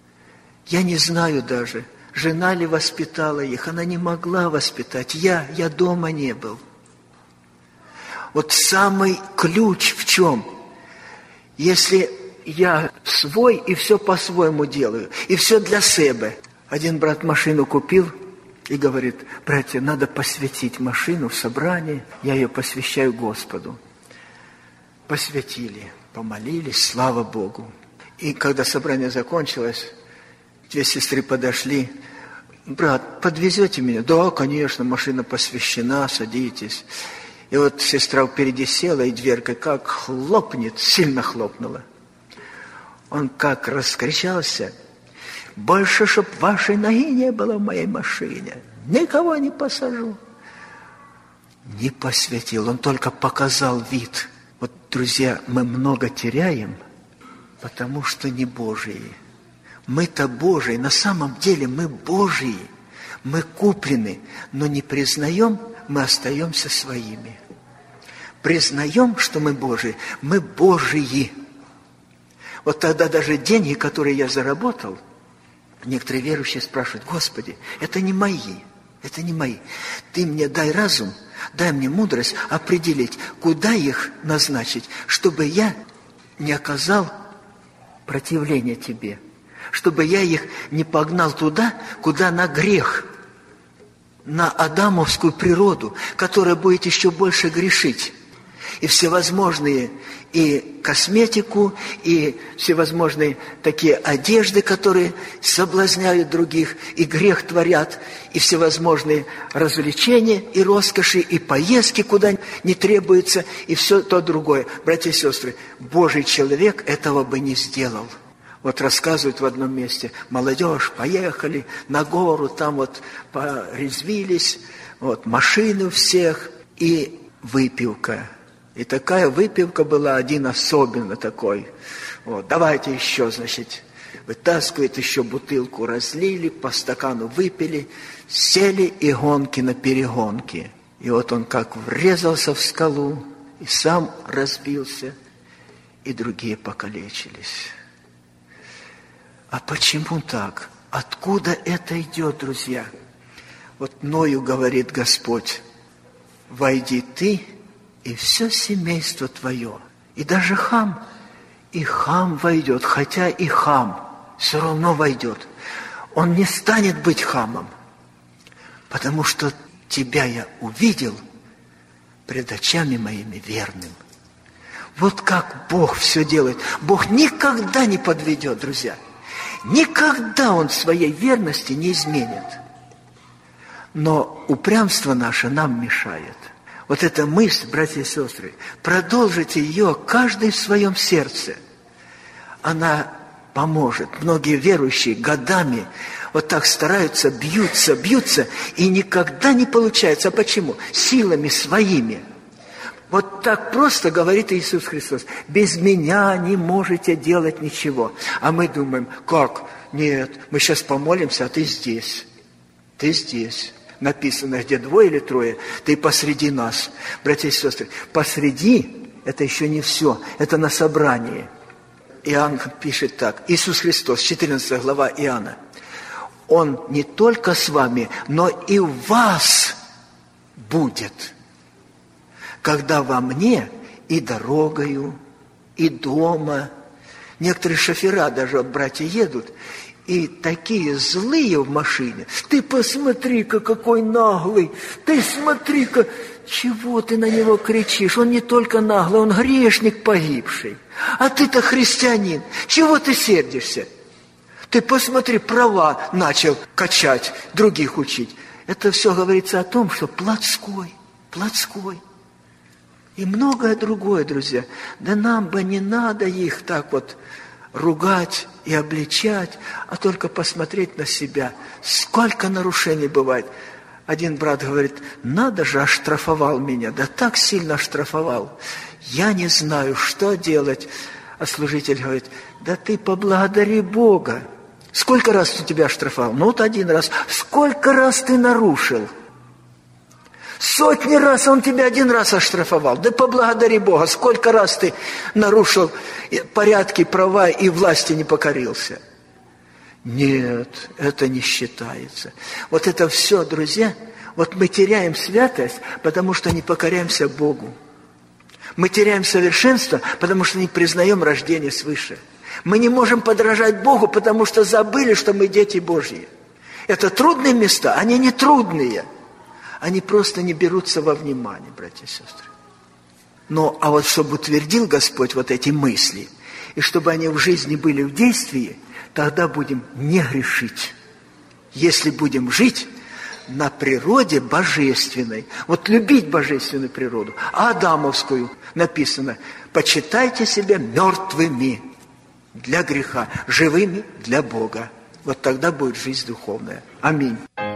Я не знаю даже, жена ли воспитала их. Она не могла воспитать. Я дома не был. Вот самый ключ в чем? Если я свой и все по-своему делаю, и все для себя. Один брат машину купил и говорит: братья, надо посвятить машину в собрании, я ее посвящаю Господу. Посвятили, помолились, слава Богу. И когда собрание закончилось, две сестры подошли: брат, подвезете меня? Да, конечно, машина посвящена, садитесь. И вот сестра впереди села, и дверка как хлопнет, сильно хлопнула. Он как раскричался: больше, чтоб вашей ноги не было в моей машине, никого не посажу. Не посвятил, он только показал вид. Вот, друзья, мы много теряем, потому что не Божьи. Мы-то Божьи, на самом деле мы Божьи. Мы куплены, но не признаем, мы остаемся своими. Признаем, что мы Божьи, мы Божьи. Вот тогда даже деньги, которые я заработал, некоторые верующие спрашивают: Господи, это не мои, это не мои. Ты мне дай разум, дай мне мудрость определить, куда их назначить, чтобы я не оказал противления Тебе, чтобы я их не погнал туда, куда на грех, на адамовскую природу, которая будет еще больше грешить. И всевозможные и косметику, и всевозможные такие одежды, которые соблазняют других, и грех творят, и всевозможные развлечения, и роскоши, и поездки, куда не требуется, и все то другое. Братья и сестры, Божий человек этого бы не сделал. Вот рассказывают в одном месте: молодежь, поехали на гору, там вот порезвились, вот машины у всех, и выпивка. И такая выпивка была, один особенно такой. Вот, давайте еще, значит, вытаскивают еще бутылку, разлили, по стакану выпили, сели и гонки на перегонки. И вот он как врезался в скалу, и сам разбился, и другие покалечились. А почему так? Откуда это идет, друзья? Вот Ною говорит Господь: войди ты и все семейство твое. И даже Хам, и Хам войдет, хотя и Хам все равно войдет. Он не станет быть Хамом, потому что тебя я увидел пред очами моими верным. Вот как Бог все делает. Бог никогда не подведет, друзья. Никогда Он своей верности не изменит. Но упрямство наше нам мешает. Вот эта мысль, братья и сестры, продолжите ее каждый в своем сердце. Она поможет. Многие верующие годами вот так стараются, бьются, и никогда не получается. А почему? Силами своими. Вот так просто говорит Иисус Христос: без меня не можете делать ничего. А мы думаем: как? Нет, мы сейчас помолимся, а ты здесь. Ты здесь. Написано, где двое или трое, ты посреди нас. Братья и сестры, посреди – это еще не все, это на собрании. Иоанн пишет так, Иисус Христос, 14 глава Иоанна: Он не только с вами, но и в вас будет, когда во мне и дорогою, и дома. Некоторые шофера даже, братья, едут, и такие злые в машине. Ты посмотри-ка, какой наглый. Ты смотри-ка, чего ты на него кричишь? Он не только наглый, он грешник погибший. А ты-то христианин. Чего ты сердишься? Ты посмотри, права начал качать, других учить. Это все говорится о том, что плотской. И многое другое, друзья. Да нам бы не надо их так вот ругать и обличать, а только посмотреть на себя. Сколько нарушений бывает. Один брат говорит: надо же, оштрафовал меня. Да так сильно оштрафовал. Я не знаю, что делать. А служитель говорит: да ты поблагодари Бога. Сколько раз он тебя оштрафовал? Ну вот один раз. Сколько раз ты нарушил? Сотни раз он тебя один раз оштрафовал. Да поблагодари Бога. Сколько раз ты нарушил порядки, права и власти не покорился. Нет, это не считается. Вот это все, друзья, вот мы теряем святость, потому что не покоряемся Богу. Мы теряем совершенство, потому что не признаем рождение свыше. Мы не можем подражать Богу, потому что забыли, что мы дети Божьи. Это трудные места, они не трудные. Они просто не берутся во внимание, братья и сестры. Но, а вот чтобы утвердил Господь вот эти мысли, и чтобы они в жизни были в действии, тогда будем не грешить. Если будем жить на природе божественной, вот любить божественную природу, а адамовскую написано: почитайте себя мертвыми для греха, живыми для Бога. Вот тогда будет жизнь духовная. Аминь.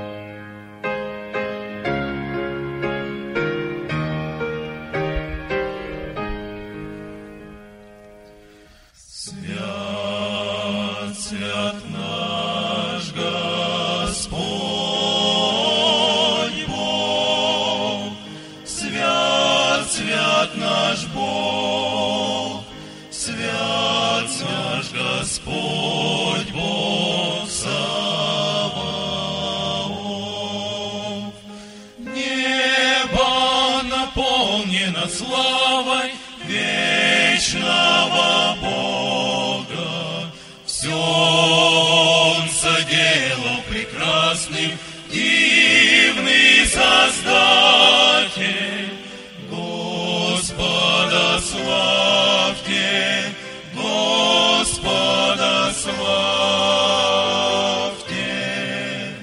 Славой вечного Бога, все Он соделал прекрасным, дивный Создатель. Господа славьте, Господа славьте.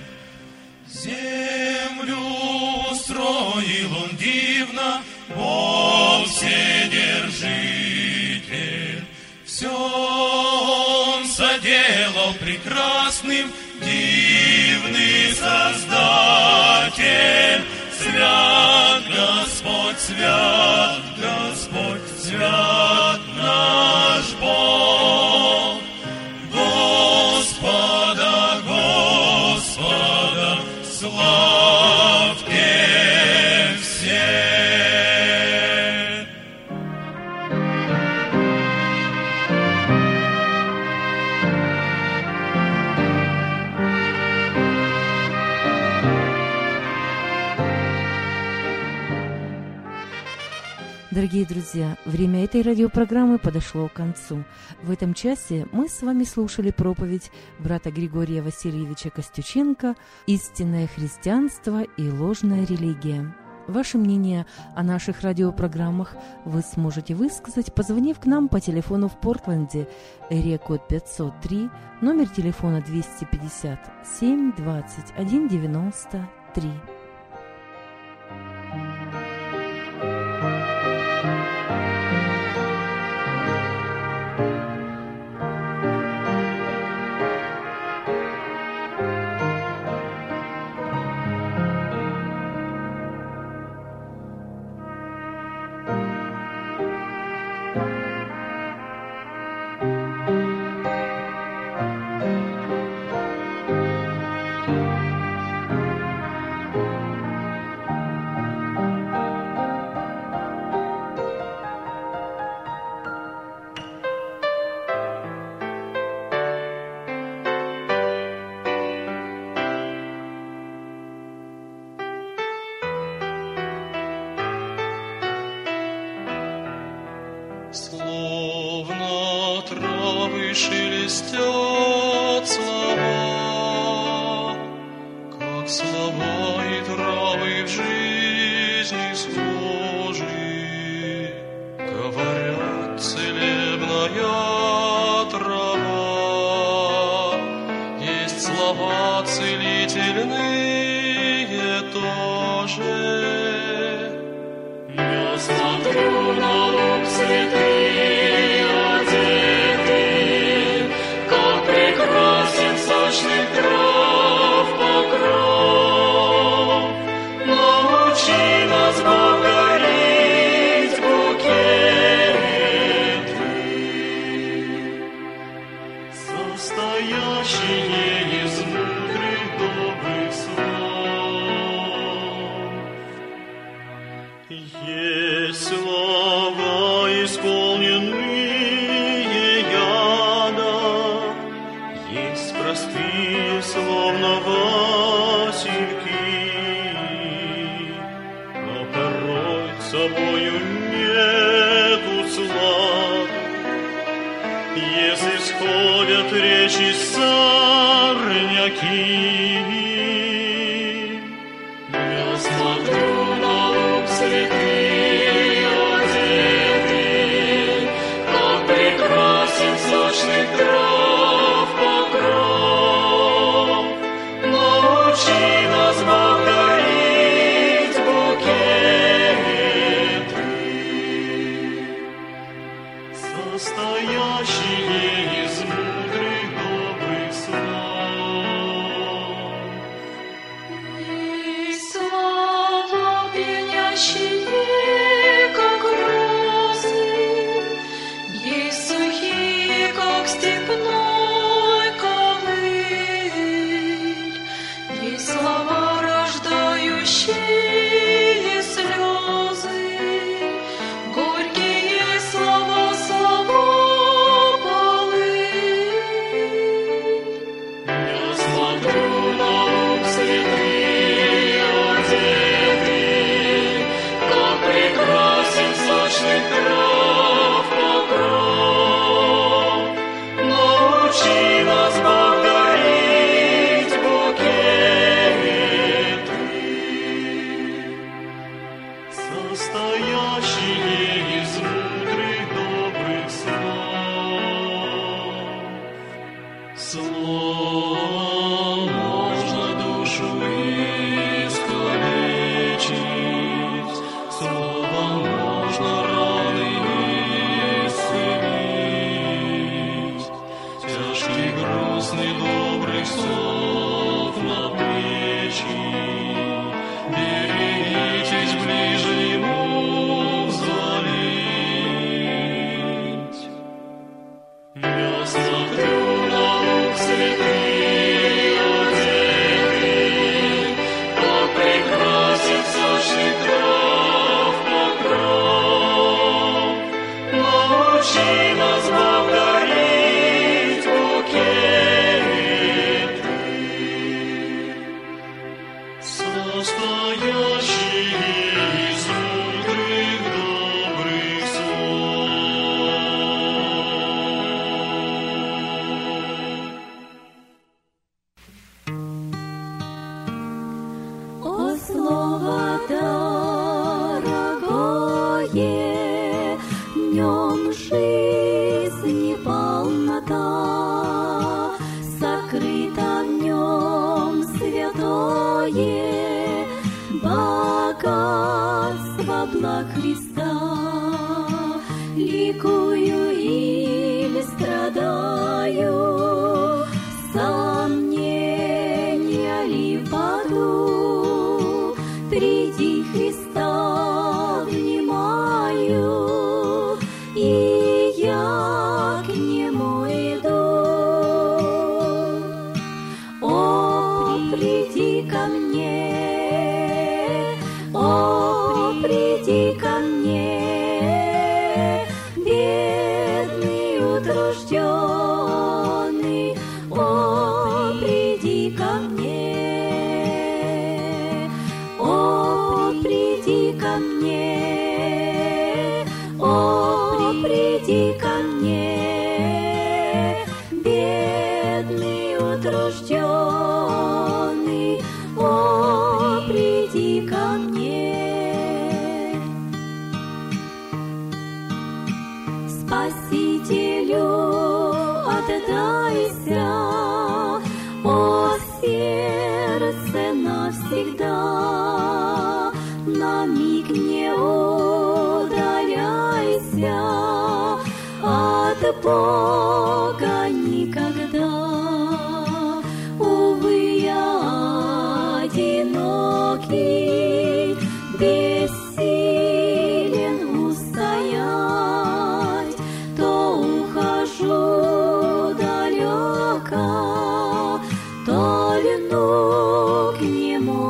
Землю устроил Он дивно, Бог Вседержитель, все Он соделал прекрасным, дивный Создатель. Свят Господь, свят Господь, свят наш Бог. Господа, Господа, славьте все. Дорогие друзья, время этой радиопрограммы подошло к концу. В этом часе мы с вами слушали проповедь брата Григория Васильевича Костюченко «Истинное христианство и ложная религия». Ваше мнение о наших радиопрограммах вы сможете высказать, позвонив к нам по телефону в Портленде, area-код 503, номер телефона 257 21 93. Словно травы шелестят слова, как слова и травы в жизни схожи. Говорят, целебная трава, есть слова целительные тоже. Я смотрю на лук цветы одеты, как прекрасен сочных трав покров. Научи нас, Бог, дарить букеты, состоящие из мудрых добрых слов. Есть слова, исполненные яда, есть простые собою нету славы. Если сходят речи сорняки, я смотрю на луг цветы одетый, как прекрасен сочный трав покров. Научи нас, Бог, дарить букеты, состоящие из мудрых добрых слов. И слова, пьянящие, как розы, есть сухие, как степной ковыль, есть слова, рождающие слезы, горькие слова, слова полынь. Я смотрю на луг цветы одетый, как прекрасен сочный трав покров. Научи нас, Бог, дарить букеты, состоящие из мудрых добрых слов. Словом можно душу искалечить, словом можно раны исцелить. Тяжкий, грустный, добрых слов на плечи, берегитесь ближнему взвалить. Я смотрю на луг цветы одетый, как прекрасен сочный трав покров. Научи нас, Бог, дарить букеты, состоящие из мудрых добрых слов. О, слово дорогое, в нем жизни полнота, сокрыто в нем святое богатство благ Христа. Ликую или страдаю, сомнения ли впаду, приди Христа внимаю, и я к Нему иду. О, приди ко мне, о, приди ко мне, бедный, утружденный, о, приди ко мне, о, приди ко мне, о, приди ко мне, бедный, утружденный, о, приди ко мне. Спасителю отдайся, о сердце навсегда, на миг не удаляйся от Бога никогда. Увы, я одинокий, бессилен устоять, то ухожу далеко, то льну к Нему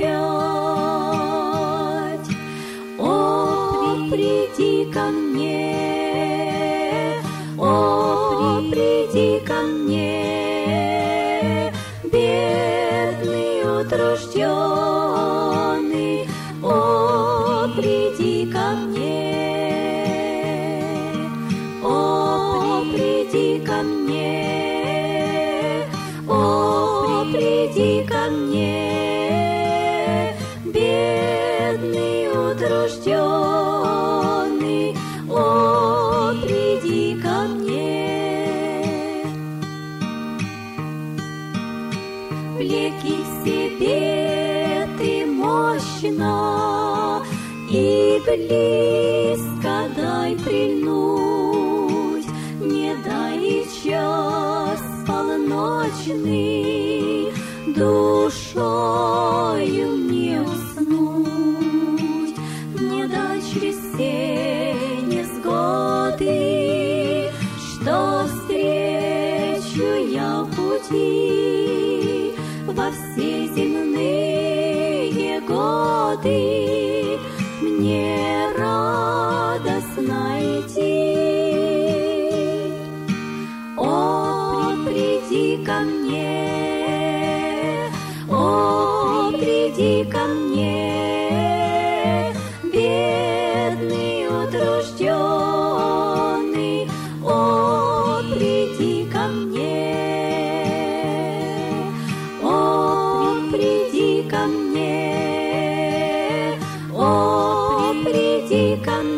опять. О, приди ко мне, о, приди ко мне, бедный, утружденный, о, приди ко ко мне, бедный, утружденный, о, приди ко мне. Влеки в себе ты мощно и близко дай прильнуть, не дай час полночный душою мне уснуть, не дай через все невзгоды, что встречу я в пути. Во все земные годы мне радостно идти. О, приди ко мне, о, приди ко мне, бедный, утружденный, о, приди ко мне. Приди ко мне, о, приди ко мне.